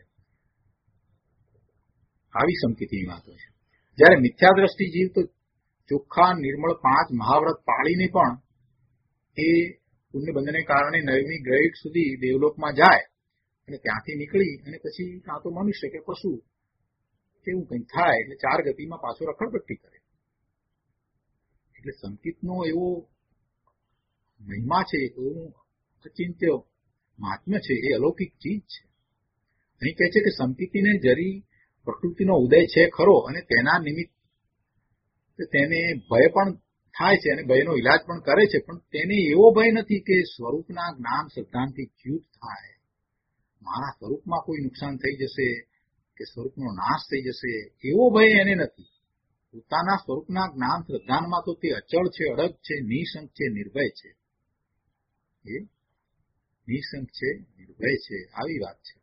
B: આવી સંકેતની વાતો છે. જયારે મિથ્યા દ્રષ્ટિ જીવ તો ચોખ્ખા નિર્મળ પાંચ મહાવ્રત પાળીને પણ એ પુણ્યબંધને કારણે નવમી ગ્રેડ સુધી દેવલોકમાં જાય અને ત્યાંથી નીકળી અને પછી કાં તો મનુષ્ય કે પશુ કેવું કંઈ થાય એટલે ચાર ગતિમાં પાછો રખડપટ્ટી કરે. એટલે સંકિતનો એવો મહિમા છે, એવું અચિંત્ય મહાત્મ્ય છે, એ અલૌકિક ચીજ છે. અહીં કહે છે કે સંકિતીને જરી પ્રકૃતિનો ઉદય છે ખરો, અને તેના નિમિત્તે તેને ભય પણ થાય છે અને ભયનો ઇલાજ પણ કરે છે, પણ તેને એવો ભય નથી કે સ્વરૂપના જ્ઞાન શ્રદ્ધાંતિ ચ્યુત થાય, મારા સ્વરૂપમાં કોઈ નુકસાન થઈ જશે કે સ્વરૂપનો નાશ થઈ જશે, એવો ભય એને નથી. પોતાના સ્વરૂપના જ્ઞાન શ્રદ્ધાનમાં તો તે અચળ છે, અડગ છે, નિશંક છે, નિર્ભય છે. એ નિશંક છે, નિર્ભય છે, આવી વાત છે.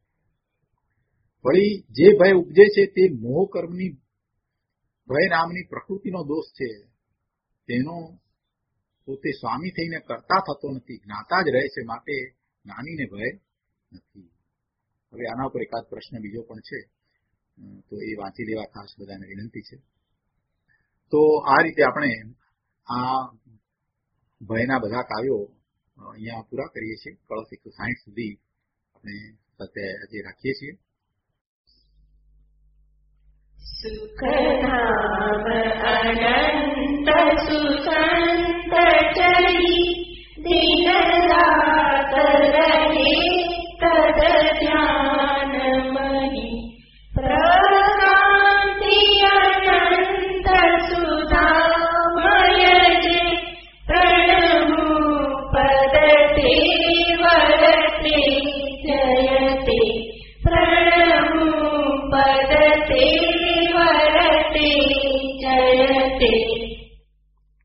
B: વળી જે ભય ઉપજે છે તે મોહ કર્મની ભય નામની પ્રકૃતિનો દોષ છે. તેનો પોતે સ્વામી થઈને કરતા થતો નથી, જ્ઞાતા જ રહે છે, માટે જ્ઞાનીને ભય નથી. હવે આના ઉપર એકાદ પ્રશ્ન બીજો પણ છે, તો એ વાંચી લેવા ખાસ બધાને વિનંતી છે. તો આ રીતે આપણે આ ભયના બધા કાર્યો અહીંયા પૂરા કરીએ છીએ. કળશ એકસો સાહીઠ સુધી આપણે સાથે આજે રાખીએ છીએ.
C: સુખ નામ અનંત સુસંત ચરી દિન રાત રહે તદ ધ્યાન મહી પ્રકાંતિ અનંત સુધામય જે પ્રણમુ પદ તે વરતે જયતે પ્રણમુ પદ તે